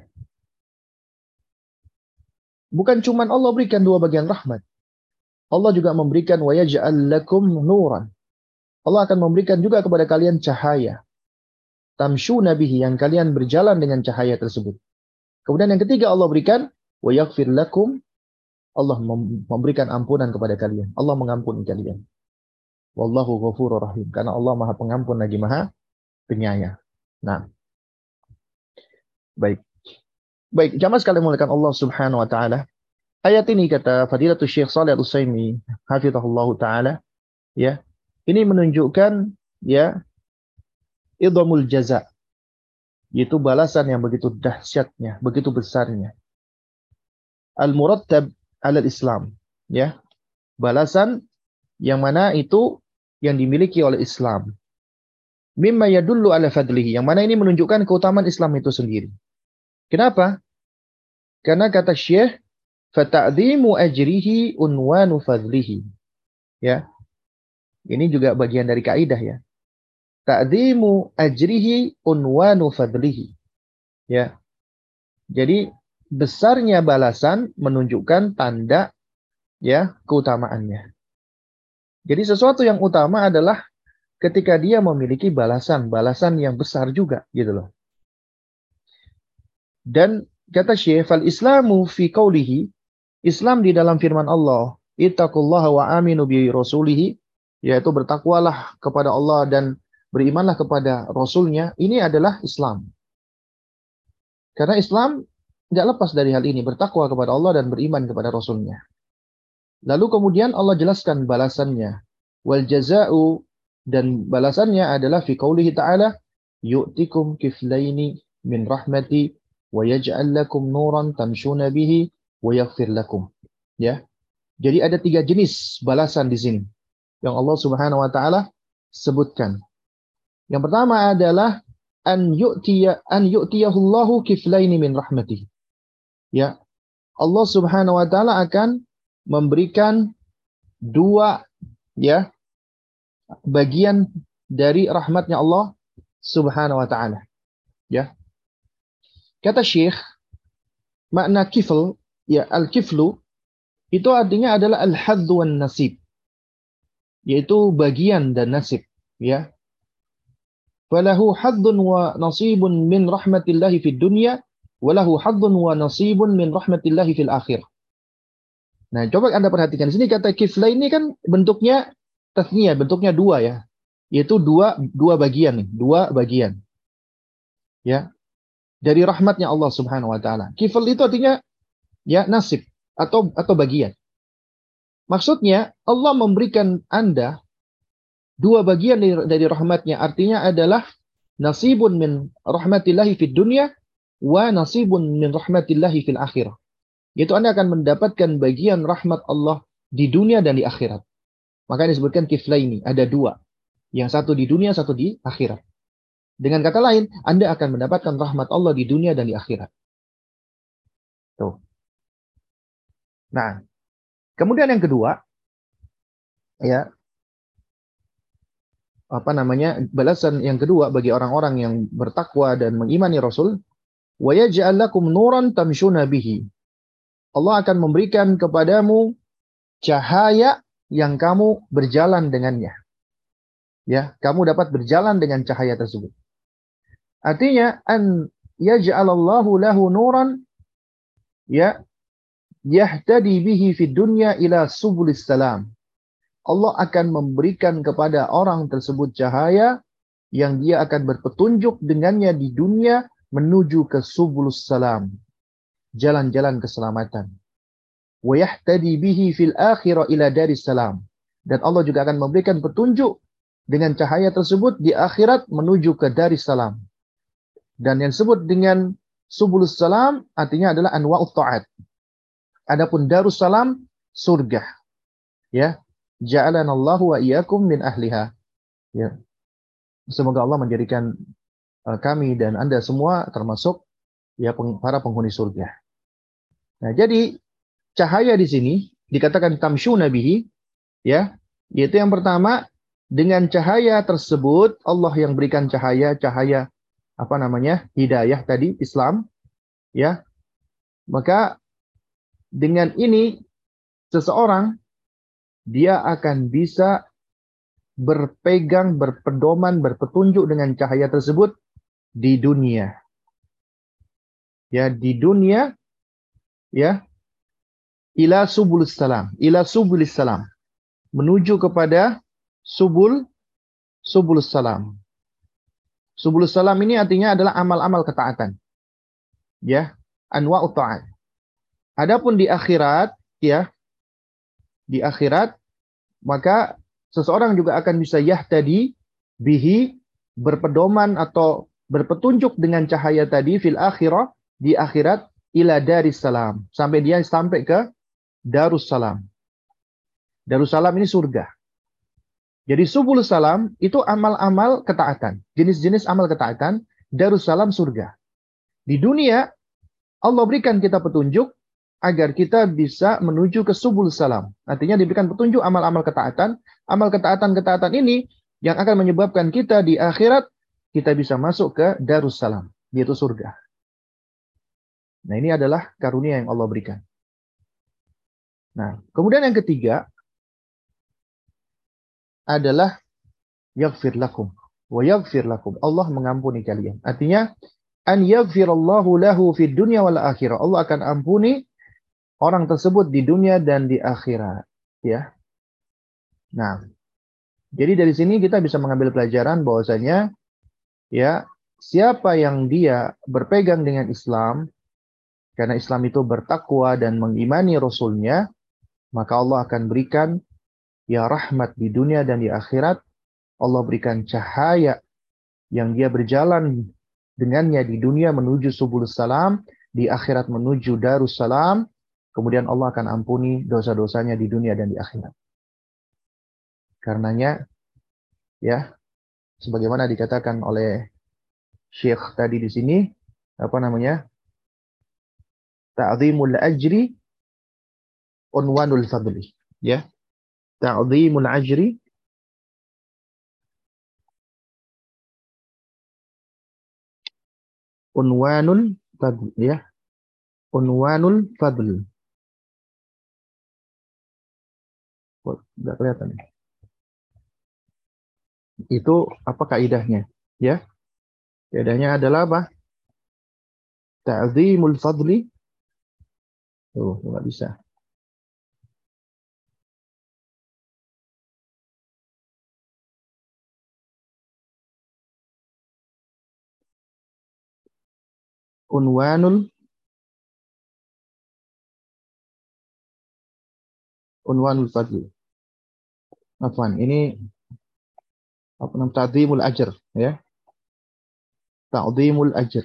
Bukan cuma Allah berikan dua bagian rahmat. Allah juga memberikan wa yaj'al lakum nuran. Allah akan memberikan juga kepada kalian cahaya. Tamshuna bihi, yang kalian berjalan dengan cahaya tersebut. Kemudian yang ketiga Allah berikan wa yaghfir lakum. Allah memberikan ampunan kepada kalian. Allah mengampuni kalian. Wallahu ghafurur rahim. Karena Allah Maha Pengampun lagi Maha Penyayang. Nah. Baik. Baik, jamaah sekalian muliakan Allah Subhanahu wa taala. Ayat ini kata Fadilatul Syekh Shalih Al-Utsaimin, hafizahullahu taala, ya. Ini menunjukkan ya idhamul jaza, yaitu balasan yang begitu dahsyatnya, begitu besarnya. Al-murattab 'ala al-Islam, ya. Balasan yang mana itu yang dimiliki oleh Islam. Mimma yadullu ala fadlihi, yang mana ini menunjukkan keutamaan Islam itu sendiri. Kenapa? Karena kata Syekh, fata'dhimu ajrihi unwanu fadlihi. Ya. Ini juga bagian dari kaidah ya. Ta'dhimu ajrihi unwanu fadlihi. Ya. Jadi besarnya balasan menunjukkan tanda ya keutamaannya. Jadi sesuatu yang utama adalah ketika dia memiliki balasan, balasan yang besar juga, gitu loh. Dan kata Syekh, fal Islamu fi qaulihi, Islam di dalam firman Allah, ittaqullaha wa aminu bi rasulihi, yaitu bertakwalah kepada Allah dan berimanlah kepada Rasulnya, ini adalah Islam. Karena Islam tidak lepas dari hal ini, bertakwa kepada Allah dan beriman kepada Rasulnya. Lalu kemudian Allah jelaskan balasannya. Wal jaza'u, dan balasannya adalah fi qaulihi ta'ala, yu'tikum kiflaini min rahmati wa yaj'al lakum nuran tamshuna bihi wa yaghfir lakum. Ya. Jadi ada tiga jenis balasan di sini yang Allah Subhanahu wa taala sebutkan. Yang pertama adalah an yu'tiya an yu'tiyahullahu kiflaini min rahmati. Ya. Allah Subhanahu wa taala akan memberikan dua ya bagian dari rahmatnya Allah Subhanahu wa taala. Ya. Kata Syekh, makna kifl, ya al-kiflu itu artinya adalah al-hadd wan nasib. Yaitu bagian dan nasib, ya. Falahu haddun wa nasibun min rahmatillahi fid dunya wa lahu haddun wa nasibun min rahmatillahi fil akhirah. Nah, coba Anda perhatikan. Di sini kata kifla ini kan bentuknya tasniyah, bentuknya dua ya. Yaitu dua dua bagian nih, dua bagian. Ya, dari rahmatnya Allah Subhanahu wa taala. Kifl itu artinya ya nasib atau atau bagian. Maksudnya Allah memberikan Anda dua bagian dari, dari rahmatnya. Artinya adalah nasibun min rahmatillahi fid dunya wa nasibun min rahmatillahi fil akhirah. Yaitu Anda akan mendapatkan bagian rahmat Allah di dunia dan di akhirat. Maka disebutkan kiflaini, ada dua. Yang satu di dunia, satu di akhirat. Dengan kata lain, Anda akan mendapatkan rahmat Allah di dunia dan di akhirat. Tuh. Nah, kemudian yang kedua, ya, apa namanya, balasan yang kedua bagi orang-orang yang bertakwa dan mengimani Rasul, wa yaj'al lakum nuran tamshuna bihi. Allah akan memberikan kepadamu cahaya yang kamu berjalan dengannya. Ya, kamu dapat berjalan dengan cahaya tersebut. Artinya an yaj'alallahu lahu nuran ya yahtadi bihi fid dunya ila subulis salam. Allah akan memberikan kepada orang tersebut cahaya yang dia akan berpetunjuk dengannya di dunia menuju ke subulus salam, jalan-jalan keselamatan. Wa yahtadi bihi fil akhirah ila daris salam. Dan Allah juga akan memberikan petunjuk dengan cahaya tersebut di akhirat menuju ke daris salam. Dan yang disebut dengan subulus salam artinya adalah anwa'ut ta'at. Adapun darus salam surga. Ya. Ja'alanallahu wa iyyakum min ahliha. Ya. Semoga Allah menjadikan uh, kami dan Anda semua termasuk ya peng, para penghuni surga. Nah, jadi cahaya di sini dikatakan tamshuna bihi ya, yaitu yang pertama dengan cahaya tersebut Allah yang berikan cahaya, cahaya apa namanya? Hidayah tadi, Islam ya. Maka dengan ini seseorang dia akan bisa berpegang, berpedoman, berpetunjuk dengan cahaya tersebut di dunia. Ya, di dunia ya, ila subulus salam, ila subulis salam. Menuju kepada subul subulus salam. Subulus salam ini artinya adalah amal-amal ketaatan. Ya, anwa'ut ta'at. Adapun di akhirat ya, di akhirat maka seseorang juga akan bisa yahtadi bihi, berpedoman atau berpetunjuk dengan cahaya tadi fil akhirah, di akhirat ila daris salam, sampai dia sampai ke darussalam. Darussalam ini surga. Jadi subulus salam itu amal-amal ketaatan, jenis-jenis amal ketaatan. Darussalam surga. Di dunia Allah berikan kita petunjuk agar kita bisa menuju ke subul salam. Artinya diberikan petunjuk amal-amal ketaatan. Amal ketaatan-ketaatan ini yang akan menyebabkan kita di akhirat kita bisa masuk ke darussalam, yaitu surga. Nah, ini adalah karunia yang Allah berikan. Nah, kemudian yang ketiga adalah yaghfir lakum wa yaghfir lakum. Allah mengampuni kalian. Artinya an yaghfirallahu lahu fid dunya wal akhirah. Allah akan ampuni orang tersebut di dunia dan di akhirat, ya. Nah, jadi dari sini kita bisa mengambil pelajaran bahwasanya ya, siapa yang dia berpegang dengan Islam karena Islam itu bertakwa dan mengimani Rasulnya, maka Allah akan berikan ya rahmat di dunia dan di akhirat. Allah berikan cahaya yang dia berjalan dengannya di dunia menuju subulus salam, di akhirat menuju darussalam. Kemudian Allah akan ampuni dosa-dosanya di dunia dan di akhirat. Karenanya, ya, sebagaimana dikatakan oleh Syekh tadi di sini, apa namanya? Ta'zimul ajri unwanul fadli. Ya, ta'zimul ajri unwanul fadl. Ya, unwanul fadl. Tidak kelihatan. Itu apa kaidahnya? Ya, kaidahnya adalah apa? Ta'zimul fadli. Oh, nggak bisa. unwanul unwanul fadli. Afwan, ini apa namanya? Ta'dhimul ajr, ya. Ta'dhimul ajr.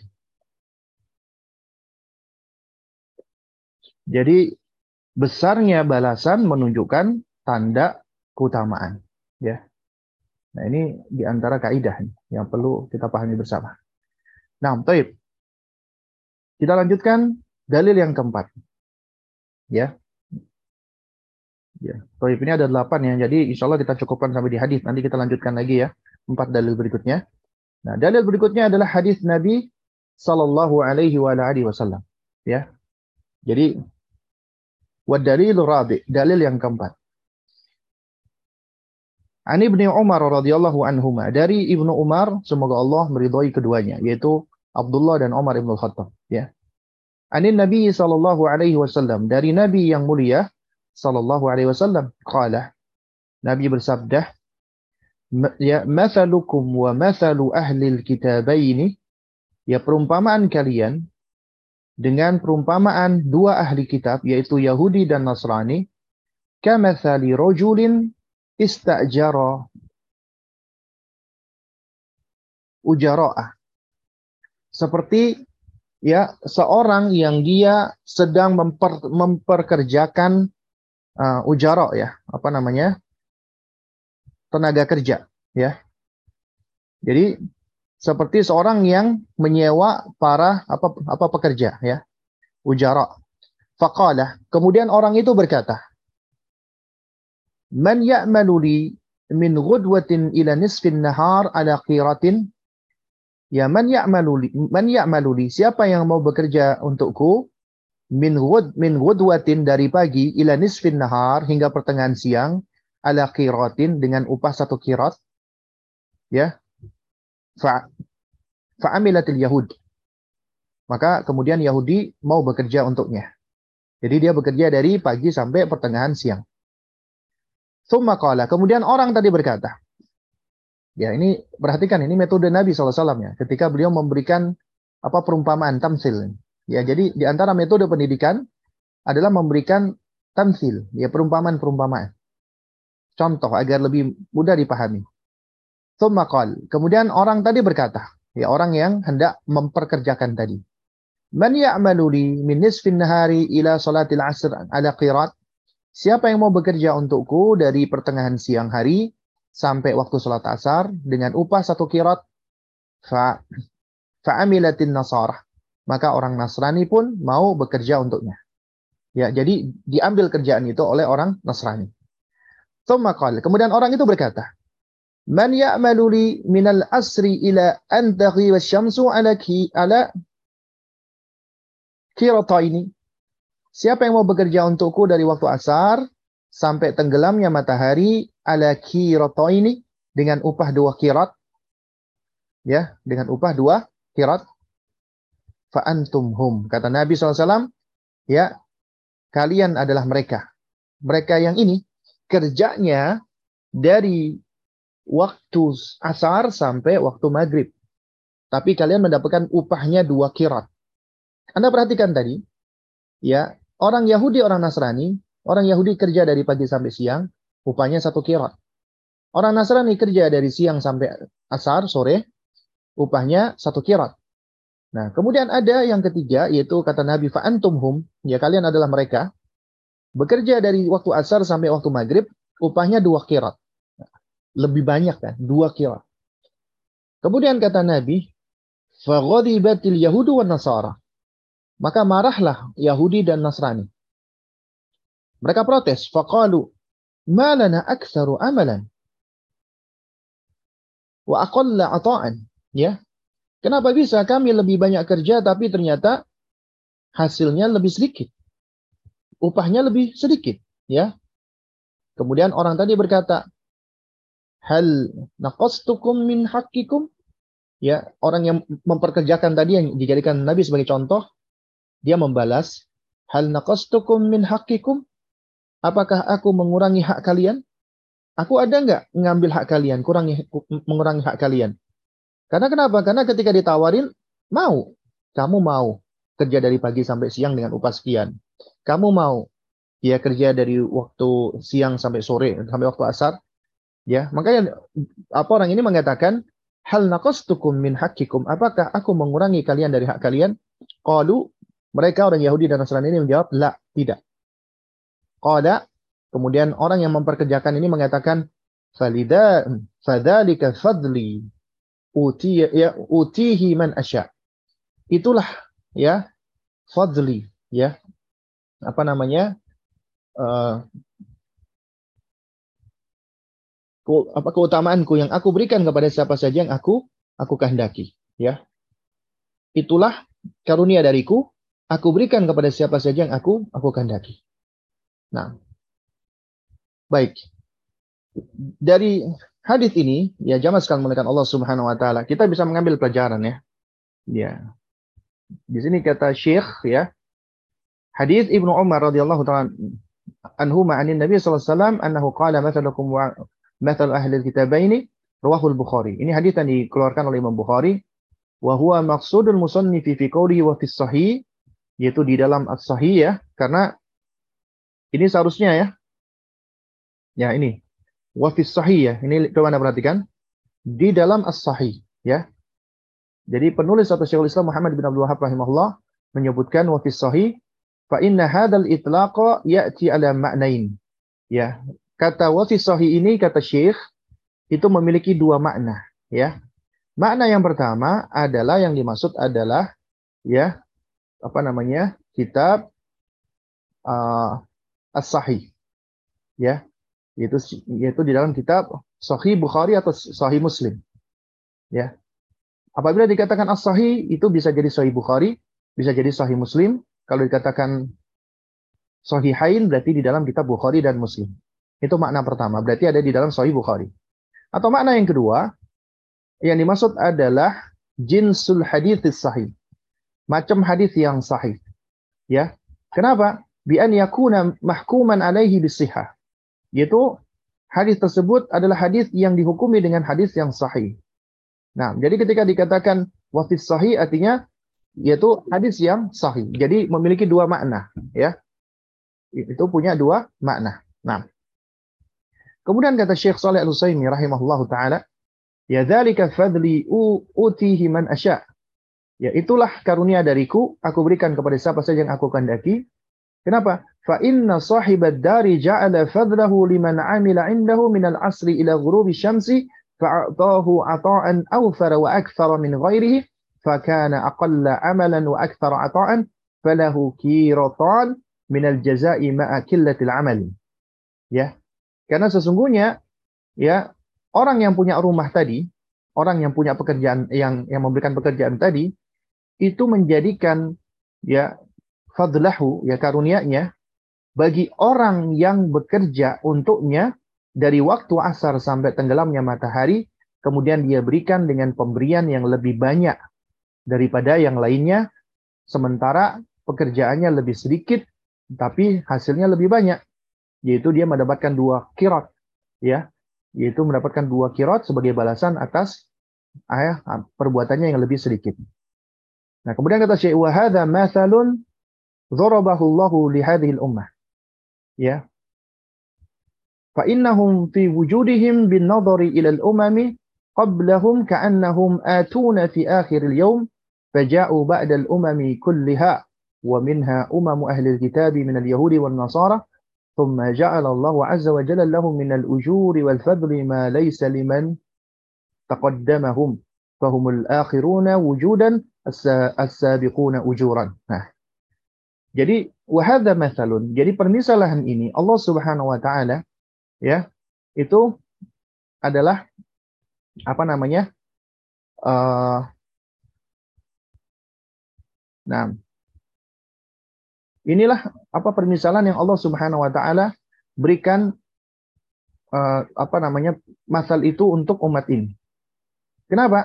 Jadi besarnya balasan menunjukkan tanda keutamaan, ya. Nah, ini di antara kaidah yang perlu kita pahami bersama. Nah, baik. Kita lanjutkan dalil yang keempat. Ya. Ya. Baik, ini ada delapan ya. Jadi insya Allah kita cukupkan sampai di hadis. Nanti kita lanjutkan lagi ya. Empat dalil berikutnya. Nah, dalil berikutnya adalah hadis Nabi Sallallahu Alaihi Wasallam. Ya. Jadi wad dalilur rabi, dalil yang keempat. Ani Ibnu Umar radhiyallahu anhuma, dari Ibnu Umar, semoga Allah meridhai keduanya, yaitu Abdullah dan Umar Ibn Khattab, ya. Ani Nabi sallallahu alaihi wasallam, dari Nabi yang mulia sallallahu alaihi wasallam, qala, Nabi bersabda, ya mathalukum wa mathalu ahlil kitabaini, ya perumpamaan kalian dengan perumpamaan dua ahli kitab, yaitu Yahudi dan Nasrani, kamathali rajulin istajara ujara'ah. Seperti ya seorang yang dia sedang memper, memperkerjakan uh, ujara, ya, apa namanya? Tenaga kerja, ya. Jadi seperti seorang yang menyewa para apa apa pekerja, ya. Ujara. Faqala, kemudian orang itu berkata, Man ya'malu li min ghudwatin ila nisfin nahar ala qiratin. Ya, man ya'malu li, man ya'malu li, siapa yang mau bekerja untukku min ghud min ghudwatin, dari pagi, ila nisfin nahar, hingga pertengahan siang, ala qiratin, dengan upah satu qirat, ya. Fa fa'amilatil yahud, maka kemudian Yahudi mau bekerja untuknya. Jadi dia bekerja dari pagi sampai pertengahan siang. Tsumma qala, kemudian orang tadi berkata, ya ini perhatikan, ini metode Nabi shallallahu alaihi wasallam ya, ketika beliau memberikan apa perumpamaan, tamsil. Ya, jadi di antara metode pendidikan adalah memberikan tamsil, ya perumpamaan-perumpamaan. Contoh agar lebih mudah dipahami. Tsumma qala, kemudian orang tadi berkata, ya orang yang hendak memperkerjakan tadi, Man ya'malu li min nisfin nahari ila salatil asr ala qirat. Siapa yang mau bekerja untukku dari pertengahan siang hari sampai waktu salat asar dengan upah satu qirat, fa fa'amilatin nasarah, maka orang Nasrani pun mau bekerja untuknya. Ya, jadi diambil kerjaan itu oleh orang Nasrani. Tsumma qala, kemudian orang itu berkata, Man ya'malu li minal asri ila an taghiba asy-syamsu ala ki ala qirataini. Siapa yang mau bekerja untukku dari waktu asar sampai tenggelamnya matahari ala qirataini, dengan upah dua qirat, ya, dengan upah dua qirat, fa antum hum, kata Nabi shallallahu alaihi wasallam, ya, kalian adalah mereka. Mereka yang ini kerjanya dari waktu asar sampai waktu maghrib, tapi kalian mendapatkan upahnya dua qirat. Anda perhatikan tadi, ya, orang Yahudi, orang Nasrani, orang Yahudi kerja dari pagi sampai siang, upahnya satu qirat. Orang Nasrani kerja dari siang sampai asar, sore, upahnya satu qirat. Nah, kemudian ada yang ketiga, yaitu kata Nabi, fa antum hum, ya kalian adalah mereka, bekerja dari waktu asar sampai waktu maghrib, upahnya dua qirat. Lebih banyak kan, dua qirat. Kemudian kata Nabi, fa ghadibatil yahudu wan nasara. Maka marahlah Yahudi dan Nasrani. Mereka protes. Faqalu, ma lana aktsaru amalan wa aqalla ata'an. Ya. Kenapa bisa kami lebih banyak kerja tapi ternyata hasilnya lebih sedikit? Upahnya lebih sedikit, ya. Kemudian orang tadi berkata, hal naqastukum min haqqikum? Ya, orang yang memperkerjakan tadi yang dijadikan Nabi sebagai contoh, dia membalas, hal naqastukum min haqqikum? Apakah aku mengurangi hak kalian? Aku ada enggak ngambil hak kalian, kurangi mengurangi hak kalian? Karena kenapa? Karena ketika ditawarin, mau. Kamu mau. kerja dari pagi sampai siang dengan upah sekian. Kamu mau ya kerja dari waktu siang sampai sore sampai waktu asar, ya. Makanya apa orang ini mengatakan, hal naqastukum min haqqikum, apakah aku mengurangi kalian dari hak kalian? Qalu, mereka orang Yahudi dan Nasrani ini menjawab, la, tidak. Qala, kemudian orang yang memperkerjakan ini mengatakan, falida fadzalika fadli uti ya utihi man asya. Itulah ya fadli, ya. Apa namanya? Uh, ke, apa keutamaanku yang aku berikan kepada siapa saja yang aku aku kehendaki, ya. Itulah karunia dariku, aku berikan kepada siapa saja yang aku aku kehendaki. Nah, baik. Dari hadis ini, ya jamaah sekalian muliakan Allah Subhanahu wa taala, kita bisa mengambil pelajaran, ya. Ya. Di sini kata Syekh, ya, hadis Ibnu Umar radhiyallahu taala anhu ma'anin Nabi sallallahu alaihi wasallam annahu qala mathalukum wa mathal ahli al-kitabaini rawahu al-Bukhari. Ini hadis yang dikeluarkan oleh Imam Bukhari, wa huwa maqsudul musannif fi qawli wa fi sahih, yaitu di dalam as-sahih, ya, karena ini seharusnya, ya. Ya, ini wa fi sahih, ya. Ini coba Anda perhatikan di dalam as-sahih, ya. Jadi penulis atau Syekhul Islam Muhammad bin Abdul Wahhab rahimahullah menyebutkan wa fi sahih fa inna hadzal itlaqa ya'ti ala ma'nain. Ya, kata wa fi sahih ini kata Syekh itu memiliki dua makna, ya. Makna yang pertama adalah yang dimaksud adalah, ya, apa namanya? Kitab uh, as-sahih, ya. Yaitu yaitu di dalam kitab Sahih Bukhari atau Sahih Muslim, ya. Apabila dikatakan as-sahih itu bisa jadi Sahih Bukhari, bisa jadi Sahih Muslim. Kalau dikatakan sahihain berarti di dalam kitab Bukhari dan Muslim. Itu makna pertama, berarti ada di dalam Sahih Bukhari. Atau makna yang kedua, yang dimaksud adalah jinsul hadits sahih. Macam hadis yang sahih. Ya. Kenapa? Bi an yakuna mahkuman alaihi bisihhah. Yaitu hadis tersebut adalah hadis yang dihukumi dengan hadis yang sahih. Nah, jadi ketika dikatakan wa fis sahih artinya yaitu hadis yang sahih. Jadi memiliki dua makna, ya. Itu punya dua makna. Nah, kemudian kata Syekh Shalih Al-Utsaimin rahimahullahu taala, ya dzalika fadli utihi man asya. Ya, itulah karunia dariku, aku berikan kepada siapa saja yang aku kehendaki. Kenapa? Fa inna sahibad dari ja'ala fadlahu liman 'amila 'indahu min al-'asri ila ghurubi syamsi fa'atahu 'ata'an awfara wa akthara min ghairihi fa kana aqalla 'amalan wa akthara 'ata'an falahu qiratan min al-jaza'i ma'a qillatil 'amali. Ya. Karena sesungguhnya, ya, orang yang punya rumah tadi, orang yang punya pekerjaan yang yang memberikan pekerjaan tadi itu menjadikan, ya, fadlahu, ya, karunianya bagi orang yang bekerja untuknya dari waktu asar sampai tenggelamnya matahari, kemudian dia berikan dengan pemberian yang lebih banyak daripada yang lainnya, sementara pekerjaannya lebih sedikit tapi hasilnya lebih banyak, yaitu dia mendapatkan dua qirat, ya, yaitu mendapatkan dua qirat sebagai balasan atas eh, perbuatannya yang lebih sedikit. Nah, kemudian kata Syekh, wa hadza mathalun dharabahu Allahu li hadhihi al-ummah. Ya. Fa innahum fi wujudihim bin nadhari ila al-umami qablahum ka'annahum atuna fi akhir al-yawm faja'u ba'da al-umami kulliha wa minha umamu ahli al-kitab min al-yahudi wan nasara thumma ja'ala Allahu 'azza wa jalla lahum min al-ujuri wal fadli ma laysa liman taqaddamahum fahumul akhiruna wujudan as-sabiquna ujuran. Nah, jadi wahadza mathalun. Jadi permisalan ini Allah Subhanahu wa taala, ya, itu adalah apa namanya? Uh, nah, inilah apa permisalan yang Allah Subhanahu wa taala berikan uh, apa namanya? Masal itu untuk umat ini. Kenapa?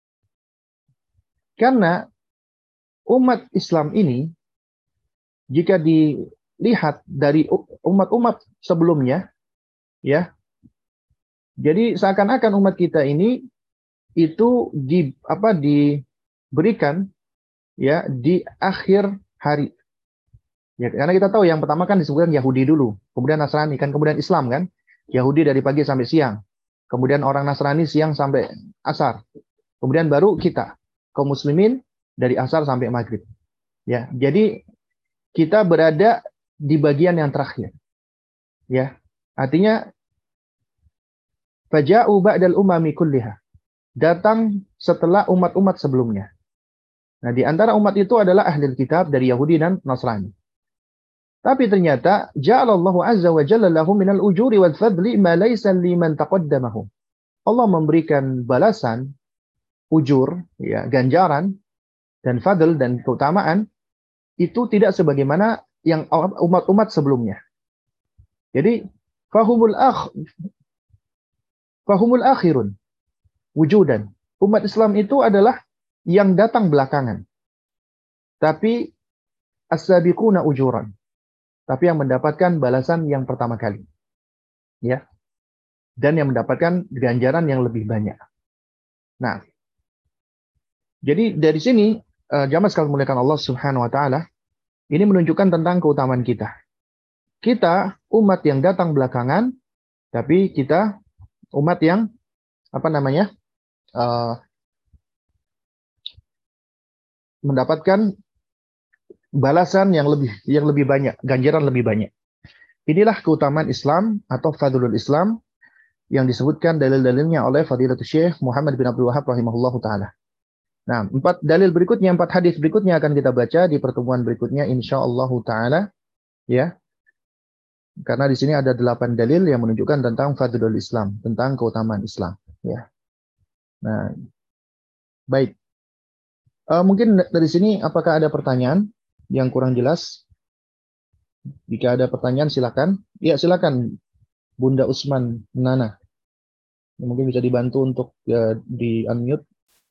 Karena umat Islam ini jika dilihat dari umat-umat sebelumnya, ya, jadi seakan-akan umat kita ini itu di apa diberikan ya di akhir hari. Ya, karena kita tahu yang pertama kan disebutkan Yahudi dulu, kemudian Nasrani kan, kemudian Islam kan. Yahudi dari pagi sampai siang. Kemudian orang Nasrani siang sampai asar. Kemudian baru kita, kaum muslimin dari asar sampai maghrib. Ya, jadi kita berada di bagian yang terakhir. Ya, artinya faja'u ba'dal umami kulliha. Datang setelah umat-umat sebelumnya. Nah, di antara umat itu adalah ahli kitab dari Yahudi dan Nasrani. Tapi ternyata ja'alallahu azza wa jalla lahum minal ujuri wal fadli ma laysa liman taqaddamahum. Allah memberikan balasan, ujur, ya, ganjaran dan fadl dan keutamaan itu tidak sebagaimana yang umat-umat sebelumnya. Jadi fahumul akh fahumul akhirun wujudan. Umat Islam itu adalah yang datang belakangan. Tapi as-sabiquna ujuran. Tapi yang mendapatkan balasan yang pertama kali. Ya. Dan yang mendapatkan ganjaran yang lebih banyak. Nah, jadi dari sini uh, jamaah sekalian muliakan Allah Subhanahu wa taala, ini menunjukkan tentang keutamaan kita. Kita umat yang datang belakangan, tapi kita umat yang apa namanya? Uh, mendapatkan balasan yang lebih yang lebih banyak, ganjaran lebih banyak. Inilah keutamaan Islam atau fadlul Islam yang disebutkan dalil-dalilnya oleh Fadilatul Syekh Muhammad bin Abdul Wahab rahimahullahu taala. Nah, empat dalil berikutnya, empat hadis berikutnya akan kita baca di pertemuan berikutnya insyaallah taala, ya. Karena di sini ada delapan dalil yang menunjukkan tentang fadlul Islam, tentang keutamaan Islam, ya. Nah, baik. Uh, mungkin dari sini apakah ada pertanyaan yang kurang jelas? Jika ada pertanyaan silakan. Ya, silakan Bunda Usman Nana. Mungkin bisa dibantu untuk ya, di unmute.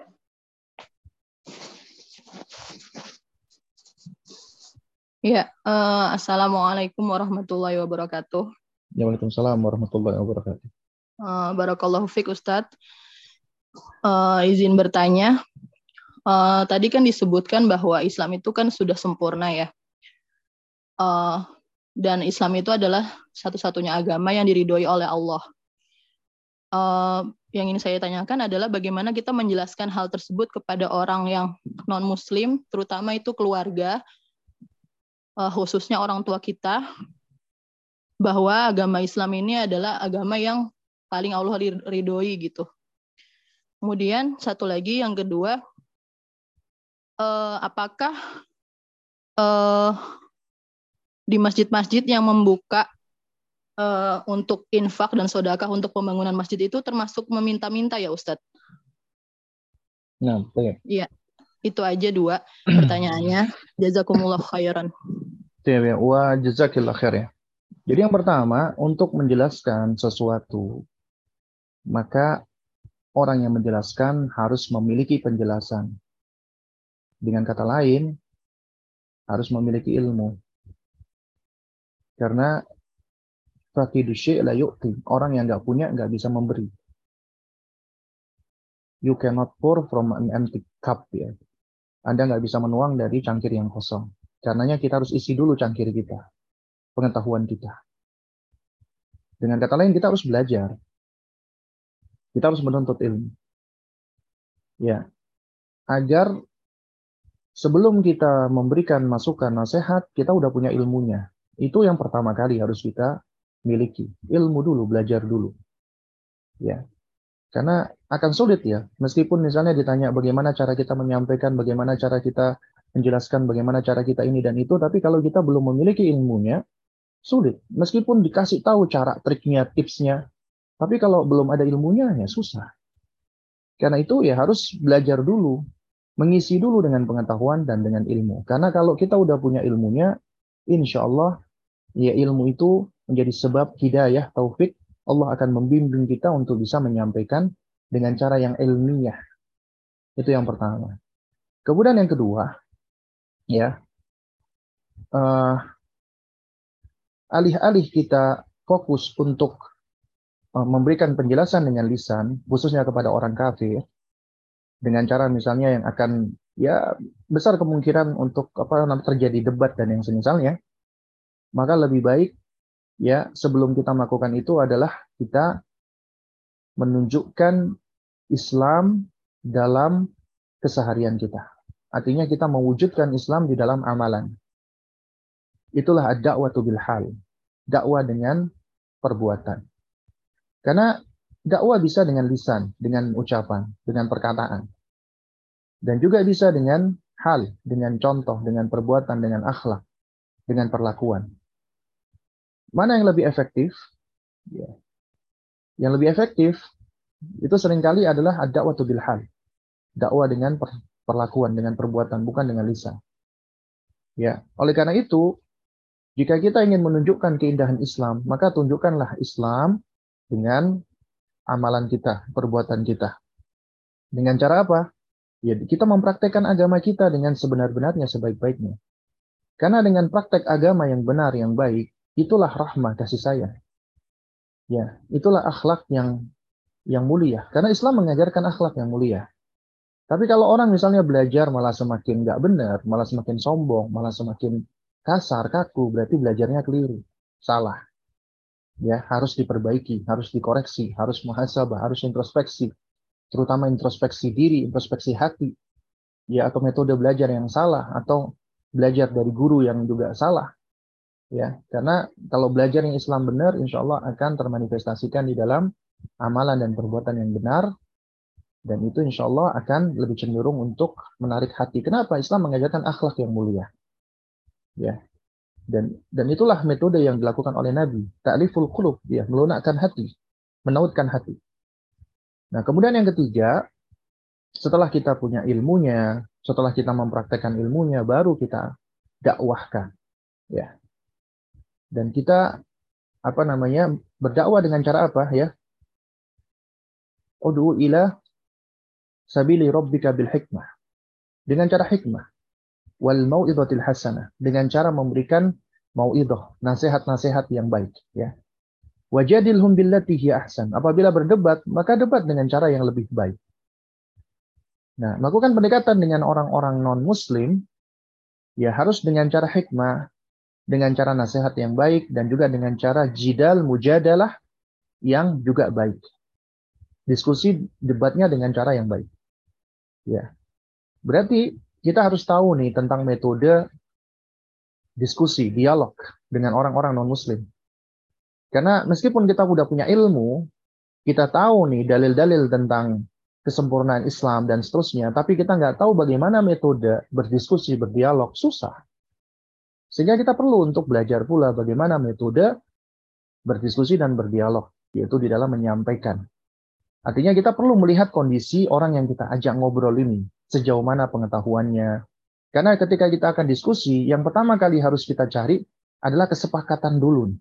Ya, uh, assalamualaikum warahmatullahi wabarakatuh. Ya, waalaikumsalam warahmatullahi wabarakatuh. Uh, Barakallahu fiik Ustadz. Uh, izin bertanya. Uh, tadi kan disebutkan bahwa Islam itu kan sudah sempurna ya. Uh, dan Islam itu adalah satu-satunya agama yang diridhoi oleh Allah. Uh, yang ingin saya tanyakan adalah bagaimana kita menjelaskan hal tersebut kepada orang yang non-muslim, terutama itu keluarga, uh, khususnya orang tua kita, bahwa agama Islam ini adalah agama yang paling Allah ridhoi gitu. Kemudian satu lagi yang kedua, uh, apakah uh, di masjid-masjid yang membuka Uh, untuk infak dan sedekah untuk pembangunan masjid itu termasuk meminta-minta ya Ustadz? Nah, baik. Iya, itu aja dua pertanyaannya. Jazakumullah khairan. Ya, wa jazakillah khair ya. Jadi yang pertama, untuk menjelaskan sesuatu, maka orang yang menjelaskan harus memiliki penjelasan. Dengan kata lain, harus memiliki ilmu. Karena faqidu syai' la yu'ti. Orang yang nggak punya nggak bisa memberi. You cannot pour from an empty cup, ya. Anda nggak bisa menuang dari cangkir yang kosong. Karenanya kita harus isi dulu cangkir kita, pengetahuan kita. Dengan kata lain kita harus belajar. Kita harus menuntut ilmu. Ya. Agar sebelum kita memberikan masukan nasihat, kita udah punya ilmunya. Itu yang pertama kali harus kita miliki. Ilmu dulu, belajar dulu. Ya. Karena akan sulit ya. Meskipun misalnya ditanya bagaimana cara kita menyampaikan, bagaimana cara kita menjelaskan, bagaimana cara kita ini dan itu, tapi kalau kita belum memiliki ilmunya, sulit. Meskipun dikasih tahu cara, triknya, tipsnya, tapi kalau belum ada ilmunya, ya susah. Karena itu ya harus belajar dulu, mengisi dulu dengan pengetahuan dan dengan ilmu. Karena kalau kita udah punya ilmunya, insya Allah ya ilmu itu menjadi sebab hidayah, taufik. Allah akan membimbing kita untuk bisa menyampaikan dengan cara yang ilmiah. Itu yang pertama. Kemudian yang kedua, ya, uh, alih-alih kita fokus untuk uh, memberikan penjelasan dengan lisan, khususnya kepada orang kafir, dengan cara misalnya yang akan ya besar kemungkinan untuk apa namanya terjadi debat dan yang semisalnya. Maka lebih baik ya sebelum kita melakukan itu adalah kita menunjukkan Islam dalam keseharian kita. Artinya kita mewujudkan Islam di dalam amalan. Itulah ad-da'watu bil hal. Dakwah dengan perbuatan. Karena dakwah bisa dengan lisan, dengan ucapan, dengan perkataan. Dan juga bisa dengan hal, dengan contoh, dengan perbuatan, dengan akhlak, dengan perlakuan. Mana yang lebih efektif? Ya. Yang lebih efektif itu seringkali adalah ad-da'watu bil hal. Dakwah dengan perlakuan, dengan perbuatan, bukan dengan lisan. Ya, oleh karena itu, jika kita ingin menunjukkan keindahan Islam, maka tunjukkanlah Islam dengan amalan kita, perbuatan kita. Dengan cara apa? Ya, kita mempraktekkan agama kita dengan sebenar-benarnya, sebaik-baiknya. Karena dengan praktek agama yang benar, yang baik, itulah rahmah, kasih sayang. Ya, itulah akhlak yang yang mulia. Karena Islam mengajarkan akhlak yang mulia. Tapi kalau orang misalnya belajar malah semakin nggak benar, malah semakin sombong, malah semakin kasar, kaku, berarti belajarnya keliru, salah. Ya, harus diperbaiki, harus dikoreksi, harus muhasabah, harus introspeksi, terutama introspeksi diri, introspeksi hati. Ya, atau metode belajar yang salah, atau belajar dari guru yang juga salah. Ya, karena kalau belajar yang Islam benar, insya Allah akan termanifestasikan di dalam amalan dan perbuatan yang benar, dan itu insya Allah akan lebih cenderung untuk menarik hati. Kenapa? Islam mengajarkan akhlak yang mulia. Ya, dan dan itulah metode yang dilakukan oleh Nabi. Ta'liful qulub, ya, melunakkan hati, menautkan hati. Nah, kemudian yang ketiga, setelah kita punya ilmunya, setelah kita mempraktekkan ilmunya, baru kita dakwahkan. Ya, dan kita apa namanya berdakwah dengan cara apa ya? Ud'u ila sabili rabbika bil hikmah. Dengan cara hikmah. Wal mau'izatil hasanah. Dengan cara memberikan mau'izah, nasihat-nasihat yang baik. Ya. Wajadilhum billati hiya ahsan. Apabila berdebat, maka debat dengan cara yang lebih baik. Nah, melakukan pendekatan dengan orang-orang non-muslim, ya harus dengan cara hikmah, dengan cara nasihat yang baik, dan juga dengan cara jidal, mujadalah yang juga baik. Diskusi debatnya dengan cara yang baik. Ya. Berarti kita harus tahu nih tentang metode diskusi, dialog dengan orang-orang non-muslim. Karena meskipun kita udah punya ilmu, kita tahu nih dalil-dalil tentang kesempurnaan Islam dan seterusnya, tapi kita nggak tahu bagaimana metode berdiskusi, berdialog, susah. Sehingga kita perlu untuk belajar pula bagaimana metode berdiskusi dan berdialog, yaitu di dalam menyampaikan. Artinya kita perlu melihat kondisi orang yang kita ajak ngobrol ini, sejauh mana pengetahuannya. Karena ketika kita akan diskusi, yang pertama kali harus kita cari adalah kesepakatan dulu.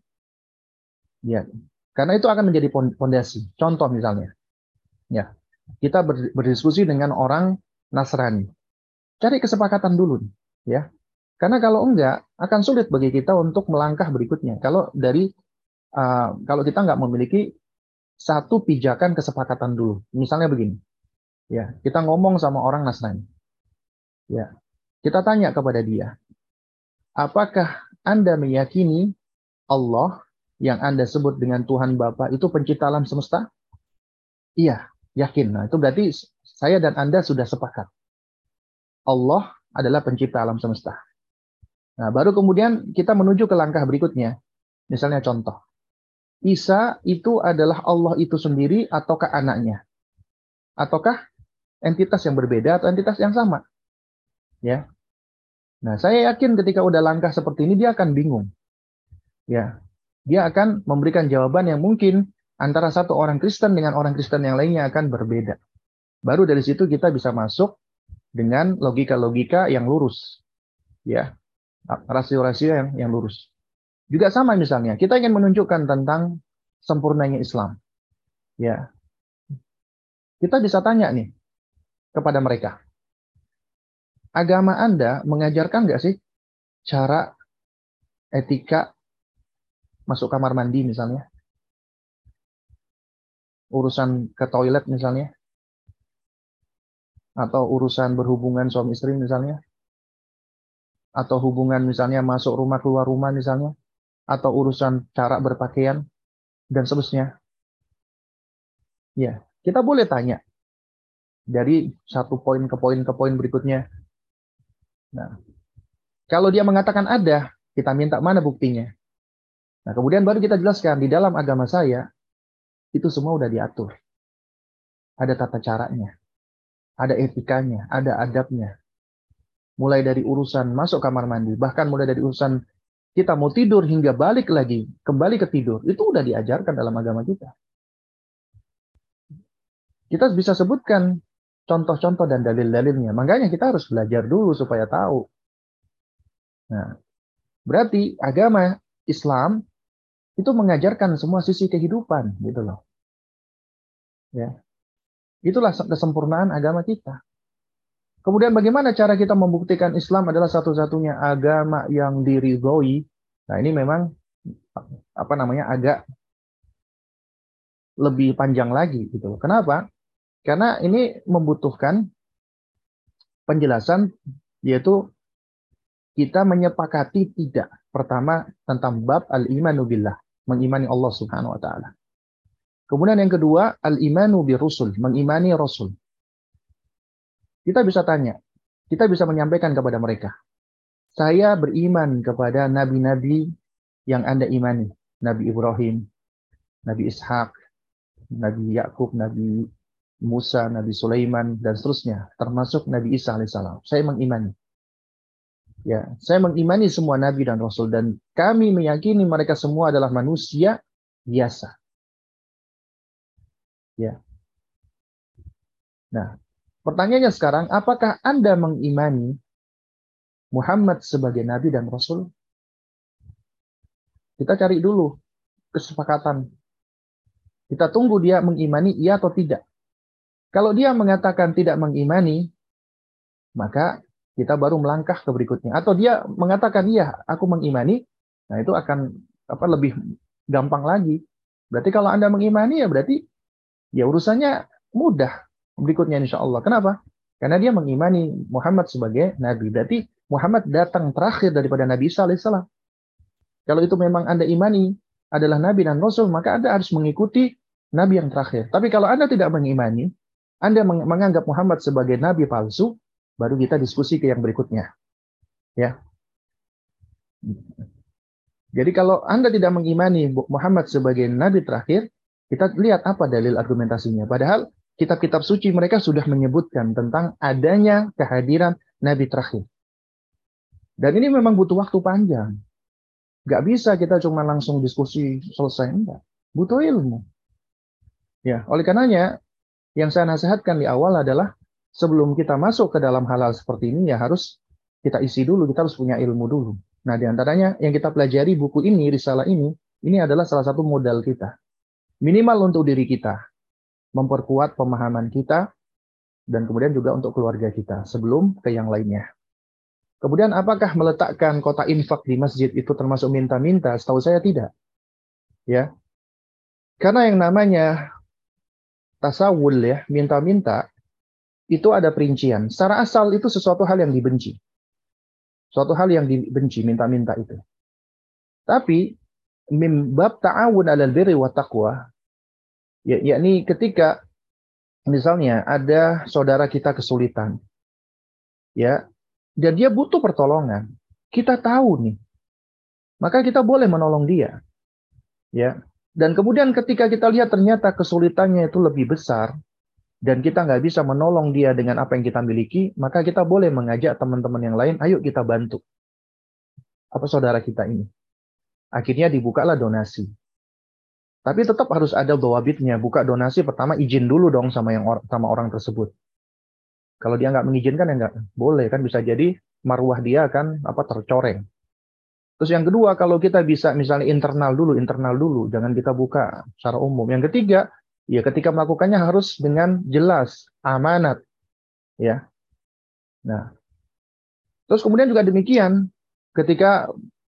Ya, karena itu akan menjadi fondasi. Contoh misalnya, ya, kita berdiskusi dengan orang Nasrani. Cari kesepakatan dulu, ya. Karena kalau enggak, akan sulit bagi kita untuk melangkah berikutnya. Kalau dari uh, kalau kita nggak memiliki satu pijakan kesepakatan dulu. Misalnya begini, ya, kita ngomong sama orang Nasrani, ya, kita tanya kepada dia, apakah Anda meyakini Allah yang Anda sebut dengan Tuhan Bapa itu pencipta alam semesta? Iya, yakin. Nah, itu berarti saya dan Anda sudah sepakat. Allah adalah pencipta alam semesta. Nah, baru kemudian kita menuju ke langkah berikutnya. Misalnya contoh, Isa itu adalah Allah itu sendiri ataukah anaknya? Ataukah entitas yang berbeda atau entitas yang sama? Ya. Nah, saya yakin ketika udah langkah seperti ini dia akan bingung. Ya. Dia akan memberikan jawaban yang mungkin antara satu orang Kristen dengan orang Kristen yang lainnya akan berbeda. Baru dari situ kita bisa masuk dengan logika-logika yang lurus. Ya. Rasio-rasio yang yang lurus. Juga sama misalnya, kita ingin menunjukkan tentang sempurnanya Islam. Ya. Kita bisa tanya nih kepada mereka. Agama Anda mengajarkan nggak sih cara etika masuk kamar mandi misalnya? Urusan ke toilet misalnya? Atau urusan berhubungan suami istri misalnya, atau hubungan misalnya masuk rumah keluar rumah misalnya, atau urusan cara berpakaian dan seterusnya. Ya, kita boleh tanya dari satu poin ke poin ke poin berikutnya. Nah, kalau dia mengatakan ada, kita minta mana buktinya. Nah, kemudian baru kita jelaskan di dalam agama saya itu semua udah diatur. Ada tata caranya, ada etikanya, ada adabnya. Mulai dari urusan masuk kamar mandi, bahkan mulai dari urusan kita mau tidur hingga balik lagi, kembali ke tidur, itu udah diajarkan dalam agama kita. Kita bisa sebutkan contoh-contoh dan dalil-dalilnya. Makanya kita harus belajar dulu supaya tahu. Nah, berarti agama Islam itu mengajarkan semua sisi kehidupan, gitu loh. Ya, itulah kesempurnaan agama kita. Kemudian bagaimana cara kita membuktikan Islam adalah satu-satunya agama yang diridhoi? Nah, ini memang apa namanya agak lebih panjang lagi, gitu. Kenapa? Karena ini membutuhkan penjelasan, yaitu kita menyepakati tidak. Pertama, tentang bab al-imanu billah, mengimani Allah Subhanahu wa taala. Kemudian yang kedua, al-imanu bi rusul, mengimani rasul. Kita bisa tanya, kita bisa menyampaikan kepada mereka, saya beriman kepada nabi-nabi yang Anda imani, Nabi Ibrahim, Nabi Ishak, Nabi Yakub, Nabi Musa, Nabi Sulaiman, dan seterusnya, termasuk Nabi Isa alaihissalam. Saya mengimani. Ya, saya mengimani semua nabi dan rasul, dan kami meyakini mereka semua adalah manusia biasa. Ya. Nah, pertanyaannya sekarang, apakah Anda mengimani Muhammad sebagai nabi dan rasul? Kita cari dulu kesepakatan. Kita tunggu dia mengimani iya atau tidak. Kalau dia mengatakan tidak mengimani, maka kita baru melangkah ke berikutnya. Atau dia mengatakan iya, aku mengimani, nah itu akan apa lebih gampang lagi. Berarti kalau Anda mengimani ya berarti ya urusannya mudah berikutnya insya Allah. Kenapa? Karena dia mengimani Muhammad sebagai nabi. Berarti Muhammad datang terakhir daripada Nabi Isa alaihissalam. Kalau itu memang Anda imani adalah nabi dan rasul, maka Anda harus mengikuti nabi yang terakhir. Tapi kalau Anda tidak mengimani, Anda menganggap Muhammad sebagai nabi palsu, baru kita diskusi ke yang berikutnya. Ya. Jadi kalau Anda tidak mengimani Muhammad sebagai nabi terakhir, kita lihat apa dalil argumentasinya. Padahal kitab-kitab suci mereka sudah menyebutkan tentang adanya kehadiran nabi terakhir. Dan ini memang butuh waktu panjang. Gak bisa kita cuma langsung diskusi selesai, enggak. Butuh ilmu. Ya, oleh karenanya yang saya nasihatkan di awal adalah sebelum kita masuk ke dalam hal-hal seperti ini, ya harus kita isi dulu, kita harus punya ilmu dulu. Nah, diantaranya yang kita pelajari buku ini, risalah ini, ini adalah salah satu modal kita. Minimal untuk diri kita, memperkuat pemahaman kita, dan kemudian juga untuk keluarga kita, sebelum ke yang lainnya. Kemudian apakah meletakkan kotak infak di masjid itu termasuk minta-minta? Setahu saya tidak. Ya, karena yang namanya tasawul ya, minta-minta, itu ada perincian. Secara asal itu sesuatu hal yang dibenci. Suatu hal yang dibenci, minta-minta itu. Tapi, bab ta'awun 'alal birri wa taqwa, ya, yakni ketika misalnya ada saudara kita kesulitan, ya, dan dia butuh pertolongan, kita tahu nih, maka kita boleh menolong dia. Ya. Dan kemudian ketika kita lihat ternyata kesulitannya itu lebih besar, dan kita nggak bisa menolong dia dengan apa yang kita miliki, maka kita boleh mengajak teman-teman yang lain, ayo kita bantu apa saudara kita ini. Akhirnya dibukalah donasi. Tapi tetap harus ada dhawabitnya. Buka donasi pertama izin dulu dong sama yang or sama orang tersebut. Kalau dia nggak mengizinkan ya nggak boleh, kan bisa jadi marwah dia akan apa tercoreng. Terus yang kedua, kalau kita bisa misalnya internal dulu, internal dulu, jangan kita buka secara umum. Yang ketiga, ya ketika melakukannya harus dengan jelas, amanat, ya. Nah, terus kemudian juga demikian, ketika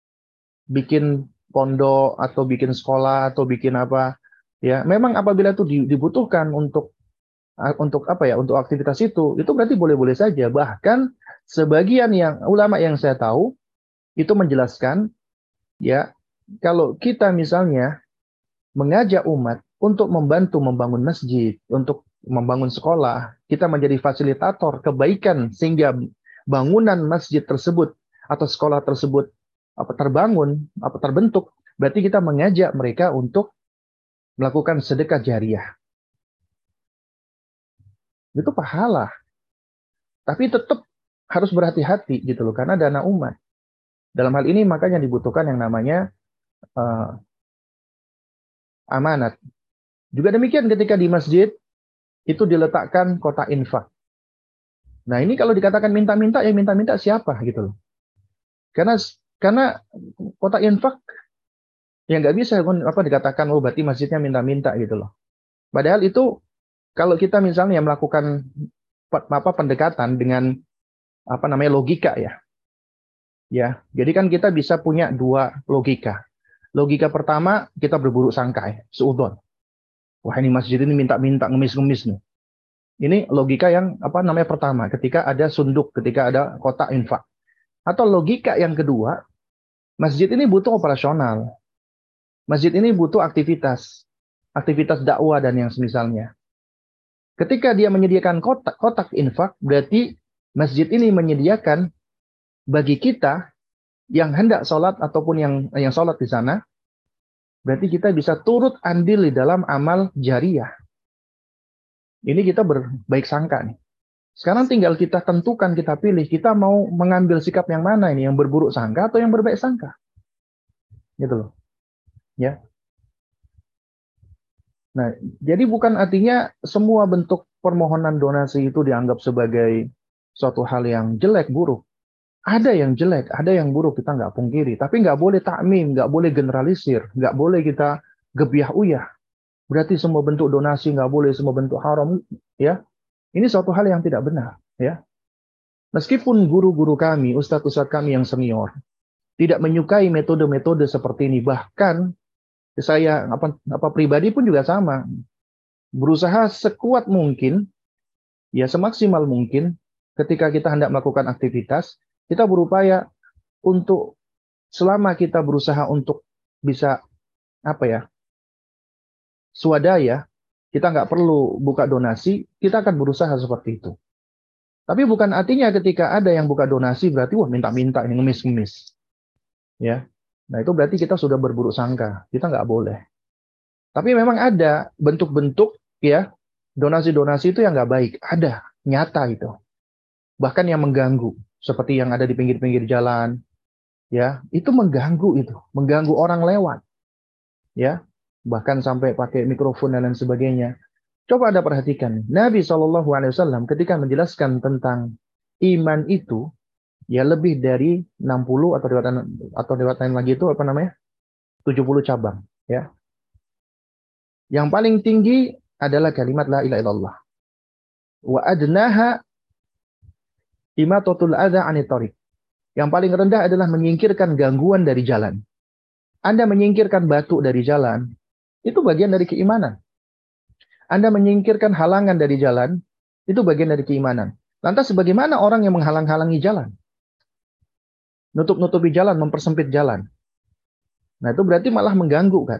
bikin pondok atau bikin sekolah atau bikin apa, ya, memang apabila itu dibutuhkan untuk untuk apa ya, untuk aktivitas itu, itu berarti boleh-boleh saja. Bahkan sebagian yang ulama yang saya tahu itu menjelaskan ya, kalau kita misalnya mengajak umat untuk membantu membangun masjid, untuk membangun sekolah, kita menjadi fasilitator kebaikan sehingga bangunan masjid tersebut atau sekolah tersebut apa terbangun, apa terbentuk, berarti kita mengajak mereka untuk melakukan sedekah jariah. Itu pahala. Tapi tetap harus berhati-hati gitu loh, karena dana umat. Dalam hal ini makanya dibutuhkan yang namanya uh, amanat. Juga demikian ketika di masjid itu diletakkan kotak infak. Nah ini kalau dikatakan minta-minta, ya minta-minta siapa gitu loh. Karena karena kotak infak ya nggak bisa apa dikatakan oh berarti masjidnya minta-minta gitu loh. Padahal itu kalau kita misalnya melakukan apa pendekatan dengan apa namanya logika ya. Ya, jadi kan kita bisa punya dua logika. Logika pertama kita berburuk sangka ya, seudon. Wah ini masjid ini minta-minta ngemis-ngemis nih. Ini logika yang apa namanya pertama, ketika ada sunduk, ketika ada kotak infak. Atau logika yang kedua, masjid ini butuh operasional. Masjid ini butuh aktivitas, aktivitas dakwah dan yang semisalnya. Ketika dia menyediakan kotak kotak infak, berarti masjid ini menyediakan bagi kita yang hendak sholat ataupun yang yang sholat di sana, berarti kita bisa turut andil di dalam amal jariah. Ini kita berbaik sangka nih. Sekarang tinggal kita tentukan, kita pilih, kita mau mengambil sikap yang mana ini, yang berburuk sangka atau yang berbaik sangka. Gitu loh. Ya. Nah, jadi bukan artinya semua bentuk permohonan donasi itu dianggap sebagai suatu hal yang jelek, buruk. Ada yang jelek, ada yang buruk, kita nggak pungkiri. Tapi nggak boleh takmim, nggak boleh generalisir, nggak boleh kita gebiah uyah. Berarti semua bentuk donasi nggak boleh, semua bentuk haram, ya. Ini suatu hal yang tidak benar, ya. Meskipun guru-guru kami, ustadz-ustadz kami yang senior, tidak menyukai metode-metode seperti ini, bahkan saya apa, apa pribadi pun juga sama, berusaha sekuat mungkin, ya semaksimal mungkin, ketika kita hendak melakukan aktivitas, kita berupaya untuk selama kita berusaha untuk bisa apa ya swadaya, kita nggak perlu buka donasi, kita akan berusaha seperti itu. Tapi bukan artinya ketika ada yang buka donasi berarti wah minta-minta ini ngemis-ngemis, ya. Nah itu berarti kita sudah berburuk sangka, kita nggak boleh. Tapi memang ada bentuk-bentuk ya donasi-donasi itu yang nggak baik, ada nyata itu. Bahkan yang mengganggu, seperti yang ada di pinggir-pinggir jalan, ya itu mengganggu itu, mengganggu orang lewat, ya bahkan sampai pakai mikrofon dan lain sebagainya. Coba Anda perhatikan, Nabi shallallahu alaihi wasallam ketika menjelaskan tentang iman itu, ya lebih dari enam puluh atau riwayat atau riwayat lain lagi itu apa namanya tujuh puluh cabang, ya. Yang paling tinggi adalah kalimat la ilaha illallah. Wa adnaha imatatul adza anit thariq. Yang paling rendah adalah menyingkirkan gangguan dari jalan. Anda menyingkirkan batu dari jalan, itu bagian dari keimanan. Anda menyingkirkan halangan dari jalan, itu bagian dari keimanan. Lantas bagaimana orang yang menghalang-halangi jalan? Nutup-nutupi jalan, mempersempit jalan. Nah itu berarti malah mengganggu kan.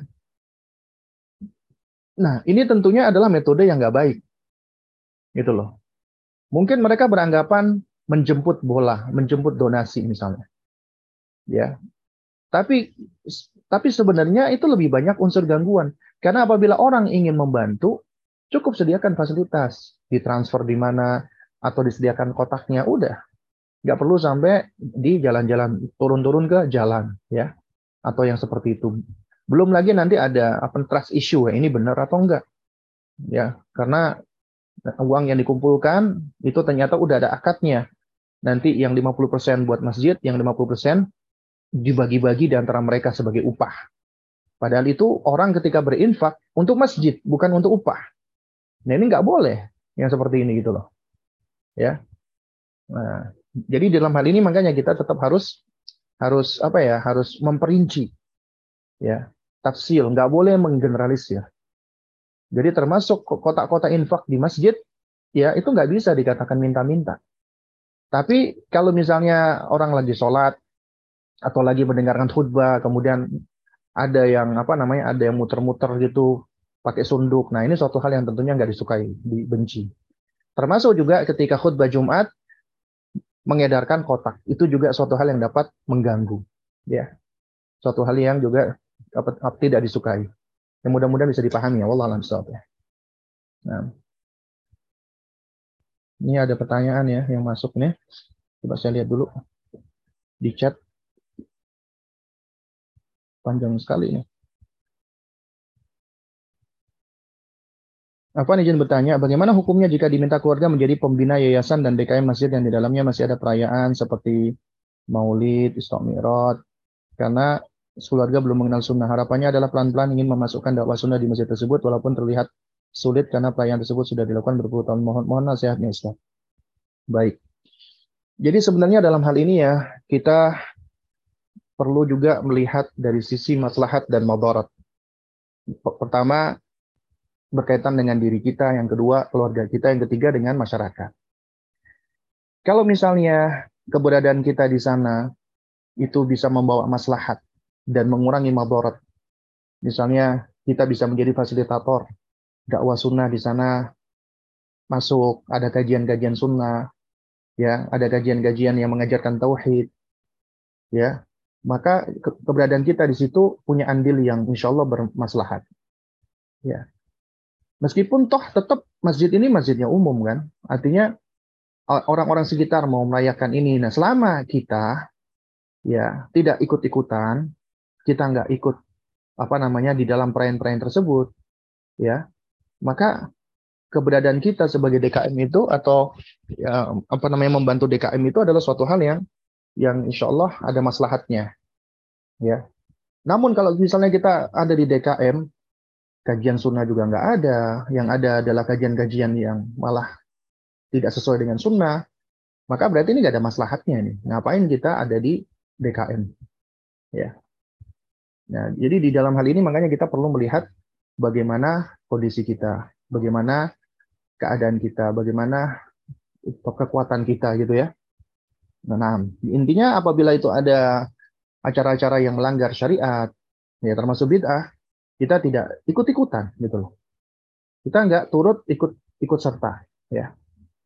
Nah ini tentunya adalah metode yang nggak baik. Gitu loh. Mungkin mereka beranggapan menjemput bola, menjemput donasi misalnya. Ya. Tapi tapi sebenarnya itu lebih banyak unsur gangguan. Karena apabila orang ingin membantu, cukup sediakan fasilitas, ditransfer di mana atau disediakan kotaknya, udah. Nggak perlu sampai di jalan-jalan, turun-turun ke jalan, ya. Atau yang seperti itu. Belum lagi nanti ada apa trust issue, ya, ini benar atau enggak. Ya, karena uang yang dikumpulkan itu ternyata udah ada akadnya. Nanti yang lima puluh persen buat masjid, yang lima puluh persen dibagi-bagi di antara mereka sebagai upah. Padahal itu orang ketika berinfak untuk masjid, bukan untuk upah. Nah ini nggak boleh yang seperti ini gitu loh. Ya. Nah, jadi dalam hal ini makanya kita tetap harus harus apa ya, harus memperinci ya, tafsil, nggak boleh menggeneralisir. Jadi termasuk kotak-kotak infak di masjid, ya itu nggak bisa dikatakan minta-minta. Tapi kalau misalnya orang lagi sholat atau lagi mendengarkan khutbah, kemudian ada yang apa namanya, ada yang muter-muter gitu pakai sunduk. Nah ini suatu hal yang tentunya nggak disukai, dibenci. Termasuk juga ketika khutbah Jumat mengedarkan kotak, itu juga suatu hal yang dapat mengganggu, ya, suatu hal yang juga dapat tidak disukai. Yang mudah-mudahan bisa dipahami ya, wallahu a'lam bishawab ya. Nah, ini ada pertanyaan ya yang masuk nih. Coba saya lihat dulu di chat, panjang sekali nih. Afwan izin bertanya, bagaimana hukumnya jika diminta keluarga menjadi pembina yayasan dan D K M masjid yang di dalamnya masih ada perayaan seperti Maulid, Isra Mi'raj, karena keluarga belum mengenal sunnah. Harapannya adalah pelan-pelan ingin memasukkan dakwah sunnah di masjid tersebut walaupun terlihat sulit karena perayaan tersebut sudah dilakukan berpuluh tahun. Mohon, mohon nasihatnya Ustaz. Baik. Jadi sebenarnya dalam hal ini ya, kita perlu juga melihat dari sisi maslahat dan madarat. Pertama, berkaitan dengan diri kita, yang kedua keluarga kita, yang ketiga dengan masyarakat. Kalau misalnya keberadaan kita di sana itu bisa membawa maslahat dan mengurangi madarat, misalnya kita bisa menjadi fasilitator dakwah sunnah di sana, masuk ada kajian-kajian sunnah, ya ada kajian-kajian yang mengajarkan tauhid, ya maka ke keberadaan kita di situ punya andil yang insya Allah bermaslahat, ya. Meskipun toh tetap masjid ini masjidnya umum kan, artinya orang-orang sekitar mau merayakan ini. Nah, selama kita ya tidak ikut-ikutan, kita nggak ikut apa namanya di dalam perayaan-perayaan tersebut, ya, maka keberadaan kita sebagai D K M itu atau ya, apa namanya membantu D K M itu adalah suatu hal yang yang insya Allah ada maslahatnya, ya. Namun kalau misalnya kita ada di D K M, kajian sunnah juga nggak ada, yang ada adalah kajian-kajian yang malah tidak sesuai dengan sunnah, maka berarti ini nggak ada maslahatnya nih. Ngapain kita ada di D K M? Ya. Nah, jadi di dalam hal ini makanya kita perlu melihat bagaimana kondisi kita, bagaimana keadaan kita, bagaimana kekuatan kita gitu ya. Nah, intinya apabila itu ada acara-acara yang melanggar syariat, ya termasuk bid'ah, kita tidak ikut-ikutan gitu loh. Kita nggak turut ikut ikut serta, ya.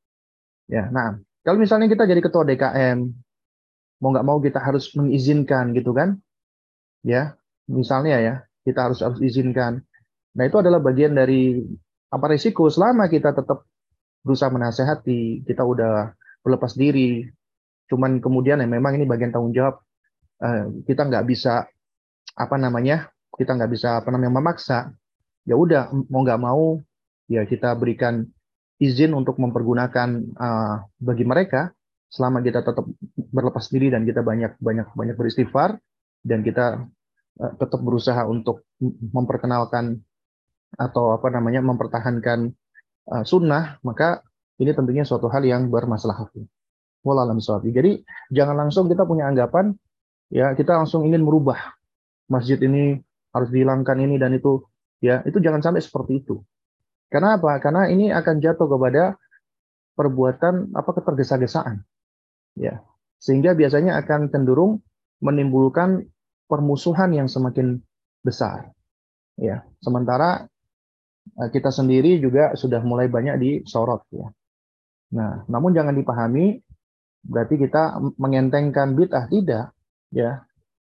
Ya, nah, kalau misalnya kita jadi ketua D K M, mau nggak mau kita harus mengizinkan gitu kan, ya. Misalnya ya, kita harus harus izinkan. Nah, itu adalah bagian dari apa risiko selama kita tetap berusaha menasehati, kita udah berlepas diri. Cuman kemudian ya memang ini bagian tanggung jawab, eh, kita nggak bisa apa namanya, kita nggak bisa apa namanya memaksa. Ya udah mau nggak mau ya kita berikan izin untuk mempergunakan uh, bagi mereka selama kita tetap berlepas diri dan kita banyak banyak banyak beristighfar dan kita uh, tetap berusaha untuk memperkenalkan atau apa namanya mempertahankan uh, sunnah, maka ini tentunya suatu hal yang bermaslahat. Wallahu a'lam bishawab. Jadi jangan langsung kita punya anggapan ya kita langsung ingin merubah masjid ini harus dihilangkan ini dan itu, ya itu jangan sampai seperti itu. Karena apa? Karena ini akan jatuh kepada perbuatan apa ketergesa-gesaan, ya. Sehingga biasanya akan cenderung menimbulkan permusuhan yang semakin besar, ya. Sementara kita sendiri juga sudah mulai banyak disorot, ya. Nah, namun jangan dipahami berarti kita mengentengkan bid'ah, tidak, ya.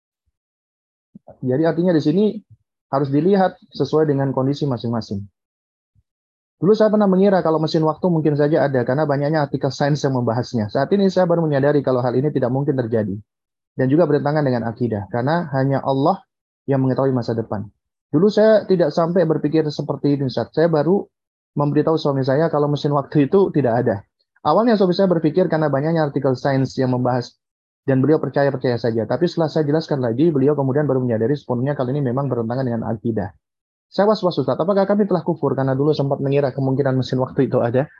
Jadi artinya di sini harus dilihat sesuai dengan kondisi masing-masing. Dulu saya pernah mengira kalau mesin waktu mungkin saja ada, karena banyaknya artikel sains yang membahasnya. Saat ini saya baru menyadari kalau hal ini tidak mungkin terjadi. Dan juga bertentangan dengan akidah, karena hanya Allah yang mengetahui masa depan. Dulu saya tidak sampai berpikir seperti ini, Ustaz. Saya baru memberitahu suami saya kalau mesin waktu itu tidak ada. Awalnya suami saya berpikir karena banyaknya artikel sains yang membahas, dan beliau percaya-percaya saja. Tapi setelah saya jelaskan lagi, beliau kemudian baru menyadari sepenuhnya kali ini memang bertentangan dengan akidah. Saya was-was, Ustaz, apakah kami telah kufur karena dulu sempat mengira kemungkinan mesin waktu itu ada?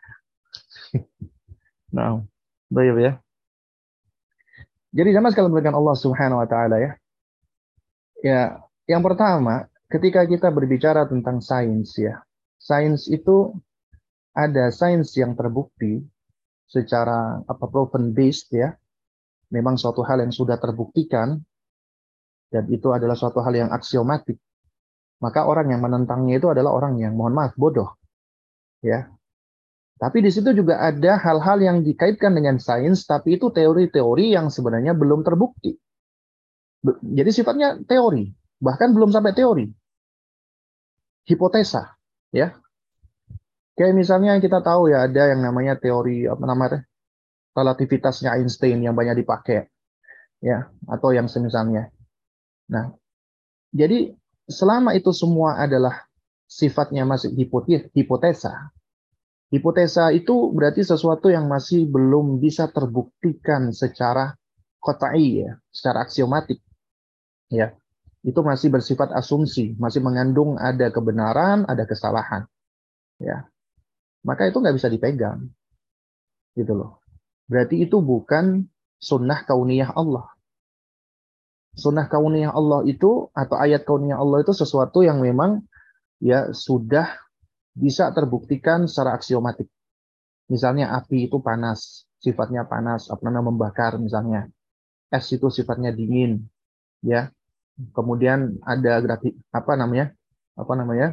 Nah, baik ya. Jadi jamaah sekalian berikan Allah Subhanahu wa taala ya. Ya, yang pertama, ketika kita berbicara tentang sains ya, sains itu ada sains yang terbukti secara apa proven based ya, memang suatu hal yang sudah terbuktikan dan itu adalah suatu hal yang aksiomatik. Maka orang yang menentangnya itu adalah orang yang mohon maaf bodoh, ya. Tapi di situ juga ada hal-hal yang dikaitkan dengan sains, tapi itu teori-teori yang sebenarnya belum terbukti. Jadi sifatnya teori, bahkan belum sampai teori, hipotesa, ya. Kayak misalnya kita tahu ya ada yang namanya teori apa namanya relativitasnya Einstein yang banyak dipakai, ya, atau yang semisalnya. Nah, jadi selama itu semua adalah sifatnya masih hipotesa, hipotesa itu berarti sesuatu yang masih belum bisa terbuktikan secara qat'i ya, secara aksiomatik, ya. Itu masih bersifat asumsi, masih mengandung ada kebenaran, ada kesalahan, ya. Maka itu nggak bisa dipegang, gitu loh. Berarti itu bukan sunnah kauniyah Allah. Sunnah kauniyah Allah itu atau ayat kauniyah Allah itu sesuatu yang memang ya sudah bisa terbuktikan secara aksiomatik. Misalnya api itu panas, sifatnya panas, apa namanya membakar misalnya. Es itu sifatnya dingin, ya. Kemudian ada grafi, apa namanya? Apa namanya?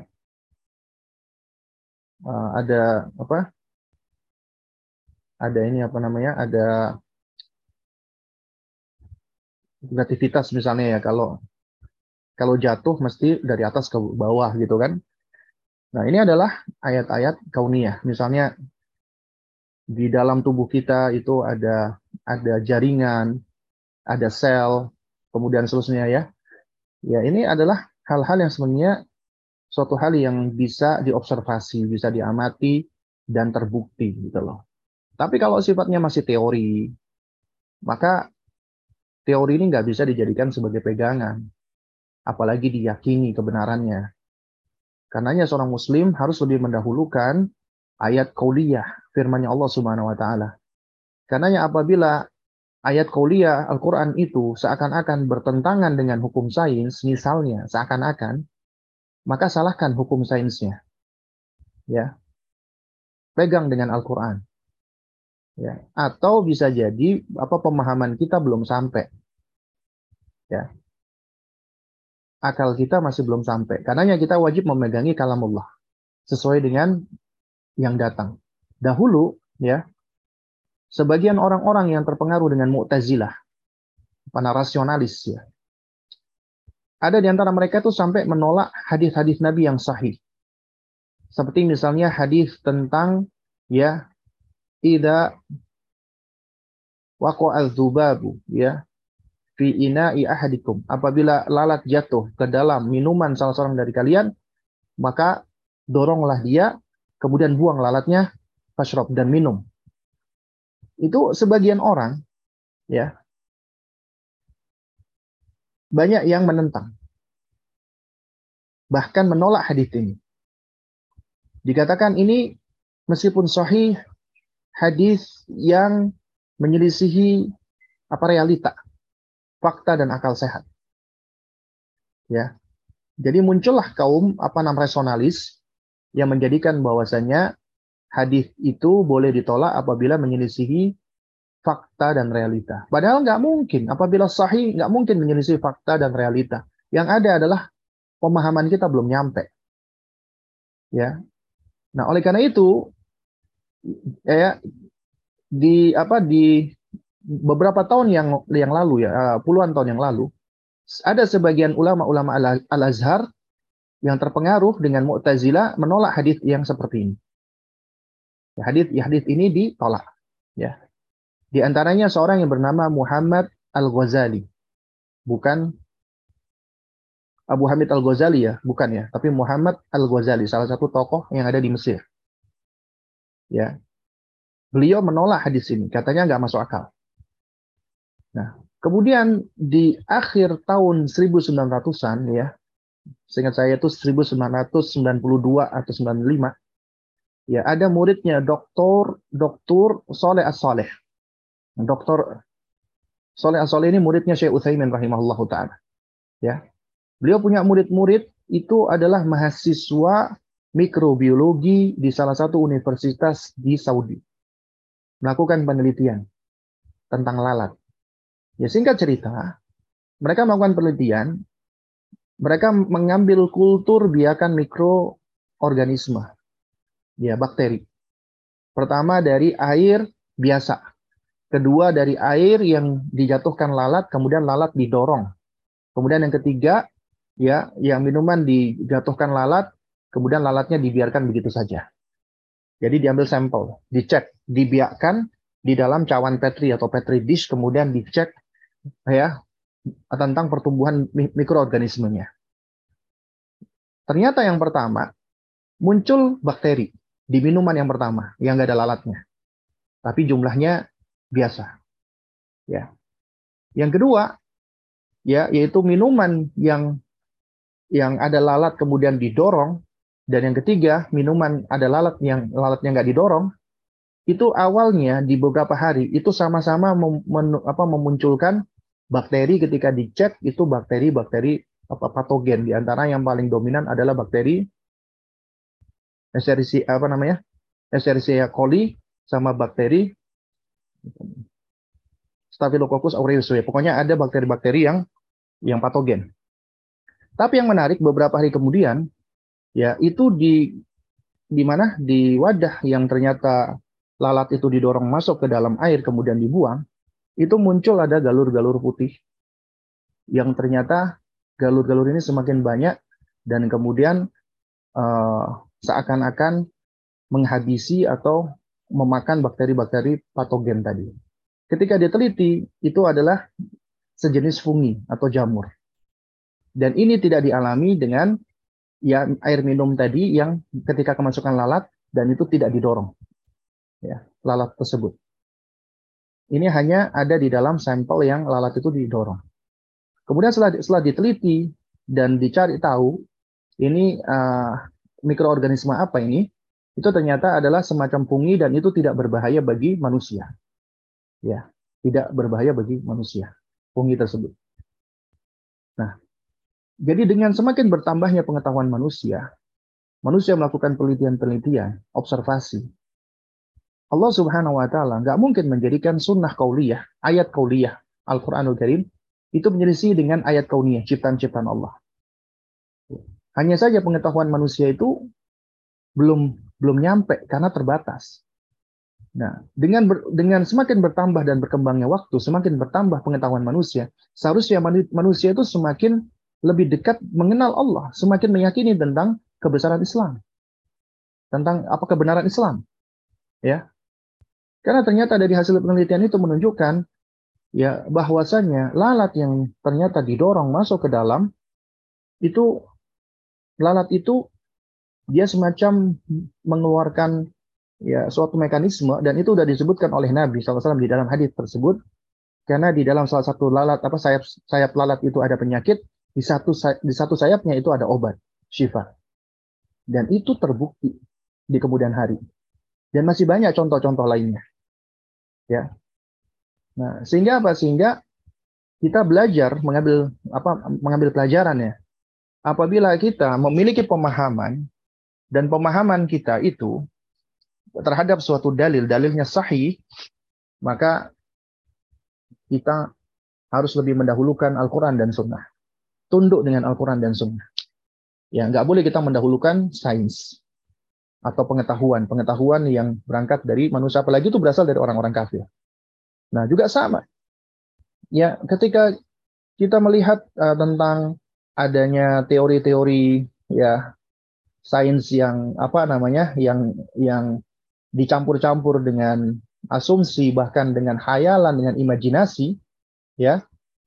Uh, ada apa? Ada ini apa namanya? Ada gravitivitas misalnya ya. Kalau kalau jatuh mesti dari atas ke bawah gitu kan. Nah, ini adalah ayat-ayat kauniyah. Misalnya di dalam tubuh kita itu ada ada jaringan, ada sel, kemudian seterusnya ya. Ya, ini adalah hal-hal yang sebenarnya suatu hal yang bisa diobservasi, bisa diamati dan terbukti gitu loh. Tapi kalau sifatnya masih teori, maka teori ini nggak bisa dijadikan sebagai pegangan, apalagi diyakini kebenarannya. Karenanya seorang muslim harus lebih mendahulukan ayat qauliyah, firman-Nya Allah Subhanahu wa taala. Karenanya apabila ayat qauliyah Al-Qur'an itu seakan-akan bertentangan dengan hukum sains, misalnya seakan-akan, maka salahkan hukum sainsnya. Ya, pegang dengan Al-Qur'an. Ya, atau bisa jadi apa pemahaman kita belum sampai. Ya. Akal kita masih belum sampai. Karenanya kita wajib memegangi kalamullah sesuai dengan yang datang. Dahulu ya, sebagian orang-orang yang terpengaruh dengan Mu'tazilah, para rasionalis ya. Ada di antara mereka tuh sampai menolak hadis-hadis Nabi yang sahih. Seperti misalnya hadis tentang ya idza waqa'a dzubabu ya fi ina'i ahadikum. Apabila lalat jatuh ke dalam minuman salah seorang dari kalian, maka doronglah dia, kemudian buang lalatnya, fashrab dan minum. Itu sebagian orang ya banyak yang menentang, bahkan menolak hadis ini. Dikatakan ini meskipun sahih, hadis yang menyelisihi apa realita, fakta dan akal sehat. Ya. Jadi muncullah kaum apa namanya rasionalis yang menjadikan bahwasanya hadis itu boleh ditolak apabila menyelisihi fakta dan realita. Padahal nggak mungkin. Apabila sahih, nggak mungkin menyelisih fakta dan realita. Yang ada adalah pemahaman kita belum nyampe. Ya. Nah, oleh karena itu, ya di apa di beberapa tahun yang yang lalu ya, puluhan tahun yang lalu, ada sebagian ulama-ulama Al-Azhar yang terpengaruh dengan Mu'tazilah menolak hadis yang seperti ini. Ya, hadis hadis ini ditolak. Ya. Di antaranya seorang yang bernama Muhammad Al-Ghazali. Bukan Abu Hamid Al-Ghazali ya, bukan ya, tapi Muhammad Al-Ghazali, salah satu tokoh yang ada di Mesir. Ya. Beliau menolak hadis ini, katanya nggak masuk akal. Nah, kemudian di akhir tahun seribu sembilan ratusan ya, seingat saya itu seribu sembilan ratus sembilan puluh dua atau sembilan puluh lima, ya ada muridnya Doktor Doktor Soleh As-Soleh. Doktor Soleh As-Soleh ini muridnya Syekh Utsaimin rahimahullahu taala. Ya. Beliau punya murid-murid itu adalah mahasiswa mikrobiologi di salah satu universitas di Saudi. Melakukan penelitian tentang lalat. Ya, singkat cerita, mereka melakukan penelitian, mereka mengambil kultur biakan mikroorganisme, ya, bakteri. Pertama dari air biasa. Kedua dari air yang dijatuhkan lalat, kemudian lalat didorong. Kemudian yang ketiga, ya, yang minuman dijatuhkan lalat, kemudian lalatnya dibiarkan begitu saja. Jadi diambil sampel, dicek, dibiakkan di dalam cawan petri atau petri dish, kemudian dicek, ya, tentang pertumbuhan mikroorganismenya. Ternyata yang pertama muncul bakteri di minuman yang pertama yang nggak ada lalatnya, tapi jumlahnya biasa. Ya. Yang kedua, ya, yaitu minuman yang yang ada lalat kemudian didorong, dan yang ketiga minuman ada lalat yang lalatnya nggak didorong. Itu awalnya di beberapa hari itu sama-sama mem, men, apa, memunculkan bakteri. Ketika dicek itu bakteri-bakteri apa patogen. Di antara yang paling dominan adalah bakteri Escherichia apa namanya Escherichia coli sama bakteri Staphylococcus aureus. Pokoknya ada bakteri-bakteri yang yang patogen. Tapi yang menarik, beberapa hari kemudian, ya, itu di di mana di wadah yang ternyata lalat itu didorong masuk ke dalam air kemudian dibuang, itu muncul ada galur-galur putih yang ternyata galur-galur ini semakin banyak dan kemudian uh, seakan-akan menghabisi atau memakan bakteri-bakteri patogen tadi. Ketika diteliti, itu adalah sejenis fungi atau jamur. Dan ini tidak dialami dengan, ya, air minum tadi yang ketika kemasukan lalat dan itu tidak didorong, ya, lalat tersebut. Ini hanya ada di dalam sampel yang lalat itu didorong. Kemudian setelah, setelah diteliti dan dicari tahu ini uh, mikroorganisme apa ini, itu ternyata adalah semacam fungi dan itu tidak berbahaya bagi manusia. Ya, tidak berbahaya bagi manusia, fungi tersebut. Nah, jadi dengan semakin bertambahnya pengetahuan manusia, manusia melakukan penelitian-penelitian, observasi. Allah Subhanahu wa Ta'ala nggak mungkin menjadikan sunnah kauliyah, ayat kauliyah, Al-Quranul Karim, itu menyelisih dengan ayat kauniyah, ciptaan-ciptaan Allah. Hanya saja pengetahuan manusia itu belum belum nyampe karena terbatas. Nah, dengan ber, dengan semakin bertambah dan berkembangnya waktu, semakin bertambah pengetahuan manusia, seharusnya manusia itu semakin lebih dekat mengenal Allah, semakin meyakini tentang kebesaran Islam, tentang apa kebenaran Islam, ya. Karena ternyata dari hasil penelitian itu menunjukkan, ya, bahwasanya lalat yang ternyata didorong masuk ke dalam itu, lalat itu dia semacam mengeluarkan, ya, suatu mekanisme, dan itu sudah disebutkan oleh Nabi shallallahu alaihi wasallam di dalam hadis tersebut. Karena di dalam salah satu lalat apa sayap sayap lalat itu ada penyakit, di satu di satu sayapnya itu ada obat syifa, dan itu terbukti di kemudian hari, dan masih banyak contoh-contoh lainnya, ya. Nah, sehingga apa sehingga kita belajar mengambil apa mengambil pelajaran, ya, apabila kita memiliki pemahaman dan pemahaman kita itu terhadap suatu dalil, dalilnya sahih, maka kita harus lebih mendahulukan Al-Quran dan Sunnah. Tunduk dengan Al-Quran dan Sunnah. Ya, nggak boleh kita mendahulukan sains atau pengetahuan, pengetahuan yang berangkat dari manusia, apalagi itu berasal dari orang-orang kafir. Nah, juga sama. Ya, ketika kita melihat uh, tentang adanya teori-teori, ya, sains yang apa namanya, yang yang dicampur-campur dengan asumsi, bahkan dengan khayalan, dengan imajinasi, ya,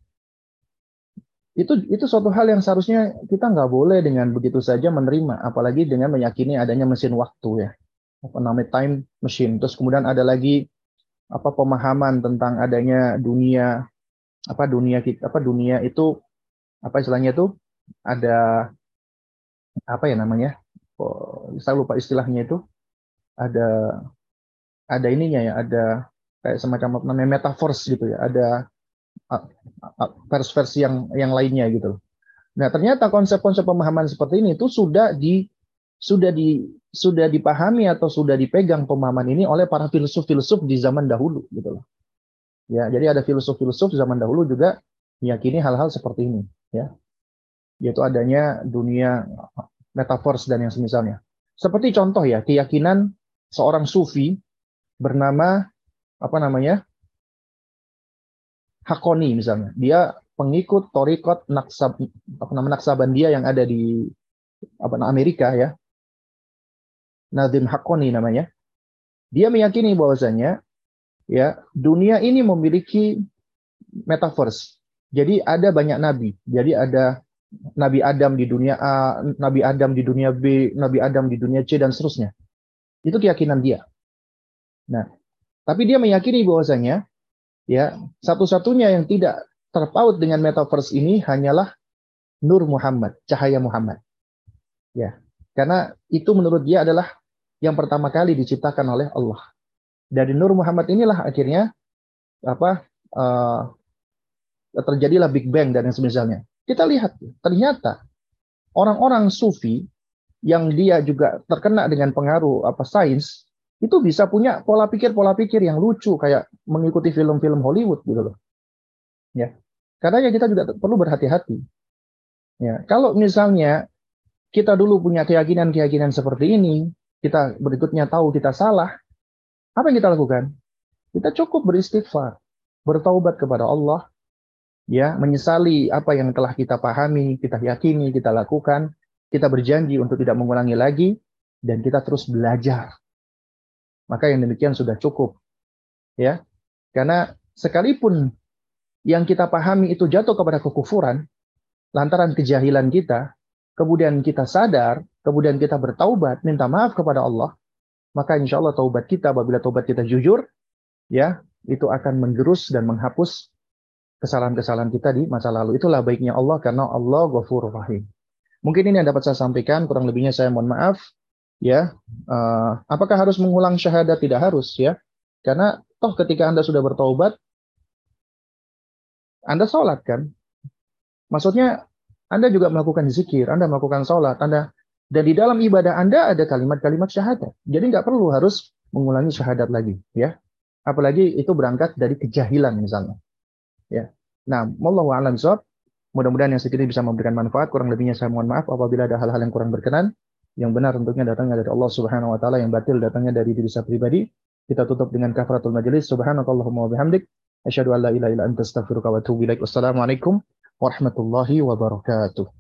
itu itu suatu hal yang seharusnya kita nggak boleh dengan begitu saja menerima, apalagi dengan meyakini adanya mesin waktu, ya, apa namanya time machine. Terus kemudian ada lagi apa pemahaman tentang adanya dunia apa dunia kita apa dunia itu apa istilahnya itu ada apa ya namanya, oh, saya lupa istilahnya itu, ada ada ininya, ya, ada kayak semacam namanya metaverse gitu, ya, ada versi-versi yang yang lainnya gitu. Nah, ternyata konsep-konsep pemahaman seperti ini itu sudah di sudah di sudah dipahami atau sudah dipegang pemahaman ini oleh para filsuf-filsuf di zaman dahulu gitu loh. Ya, jadi ada filsuf-filsuf zaman dahulu juga meyakini hal-hal seperti ini, ya. Yaitu adanya dunia metaverse dan yang semisalnya. Seperti contoh ya, keyakinan seorang sufi bernama apa namanya? Hakoni misalnya. Dia pengikut Torikot Naksab apa nama Naksabandia yang ada di apa Amerika ya. Nazim Hakoni namanya. Dia meyakini bahwasanya ya, dunia ini memiliki metaverse. Jadi ada banyak nabi. Jadi ada Nabi Adam di dunia A, Nabi Adam di dunia B, Nabi Adam di dunia C dan seterusnya. Itu keyakinan dia. Nah, tapi dia meyakini bahwasanya ya, satu-satunya yang tidak terpaut dengan metaverse ini hanyalah Nur Muhammad, cahaya Muhammad. Ya. Karena itu menurut dia adalah yang pertama kali diciptakan oleh Allah. Dari Nur Muhammad inilah akhirnya apa uh, terjadilah Big Bang dan yang semisalnya. Kita lihat, ternyata orang-orang sufi yang dia juga terkena dengan pengaruh apa sains, itu bisa punya pola pikir pola pikir yang lucu kayak mengikuti film-film Hollywood gitu loh. Ya. Karena ya kita juga perlu berhati-hati. Ya, kalau misalnya kita dulu punya keyakinan-keyakinan seperti ini, kita berikutnya tahu kita salah, apa yang kita lakukan? Kita cukup beristighfar, bertaubat kepada Allah, ya, menyesali apa yang telah kita pahami, kita yakini, kita lakukan, kita berjanji untuk tidak mengulangi lagi, dan kita terus belajar. Maka yang demikian sudah cukup, ya, karena sekalipun yang kita pahami itu jatuh kepada kekufuran, lantaran kejahilan kita, kemudian kita sadar, kemudian kita bertaubat, minta maaf kepada Allah, maka insya Allah taubat kita, apabila taubat kita jujur, ya, itu akan menggerus dan menghapus kesalahan-kesalahan kita di masa lalu. Itulah baiknya Allah, karena Allah Ghafurur Rahim. Mungkin ini yang dapat saya sampaikan, kurang lebihnya saya mohon maaf. Ya, uh, apakah harus mengulang syahadat? Tidak harus, ya, karena toh ketika Anda sudah bertaubat, Anda sholat kan? Maksudnya Anda juga melakukan zikir, Anda melakukan sholat, Anda dan di dalam ibadah Anda ada kalimat-kalimat syahadat. Jadi nggak perlu harus mengulangi syahadat lagi, ya. Apalagi itu berangkat dari kejahilan misalnya. Ya. Nah, wallahu a'lam bishawab. Mudah-mudahan yang sedikit bisa memberikan manfaat. Kurang lebihnya saya mohon maaf apabila ada hal-hal yang kurang berkenan. Yang benar tentunya datangnya dari Allah Subhanahu wa taala, yang batil datangnya dari diri saya pribadi. Kita tutup dengan kafaratul majelis. Subhanakallahumma wa bihamdik, asyhadu an la ilaha illa anta astaghfiruka wa atubu ilaik. Wassalamualaikum warahmatullahi wabarakatuh.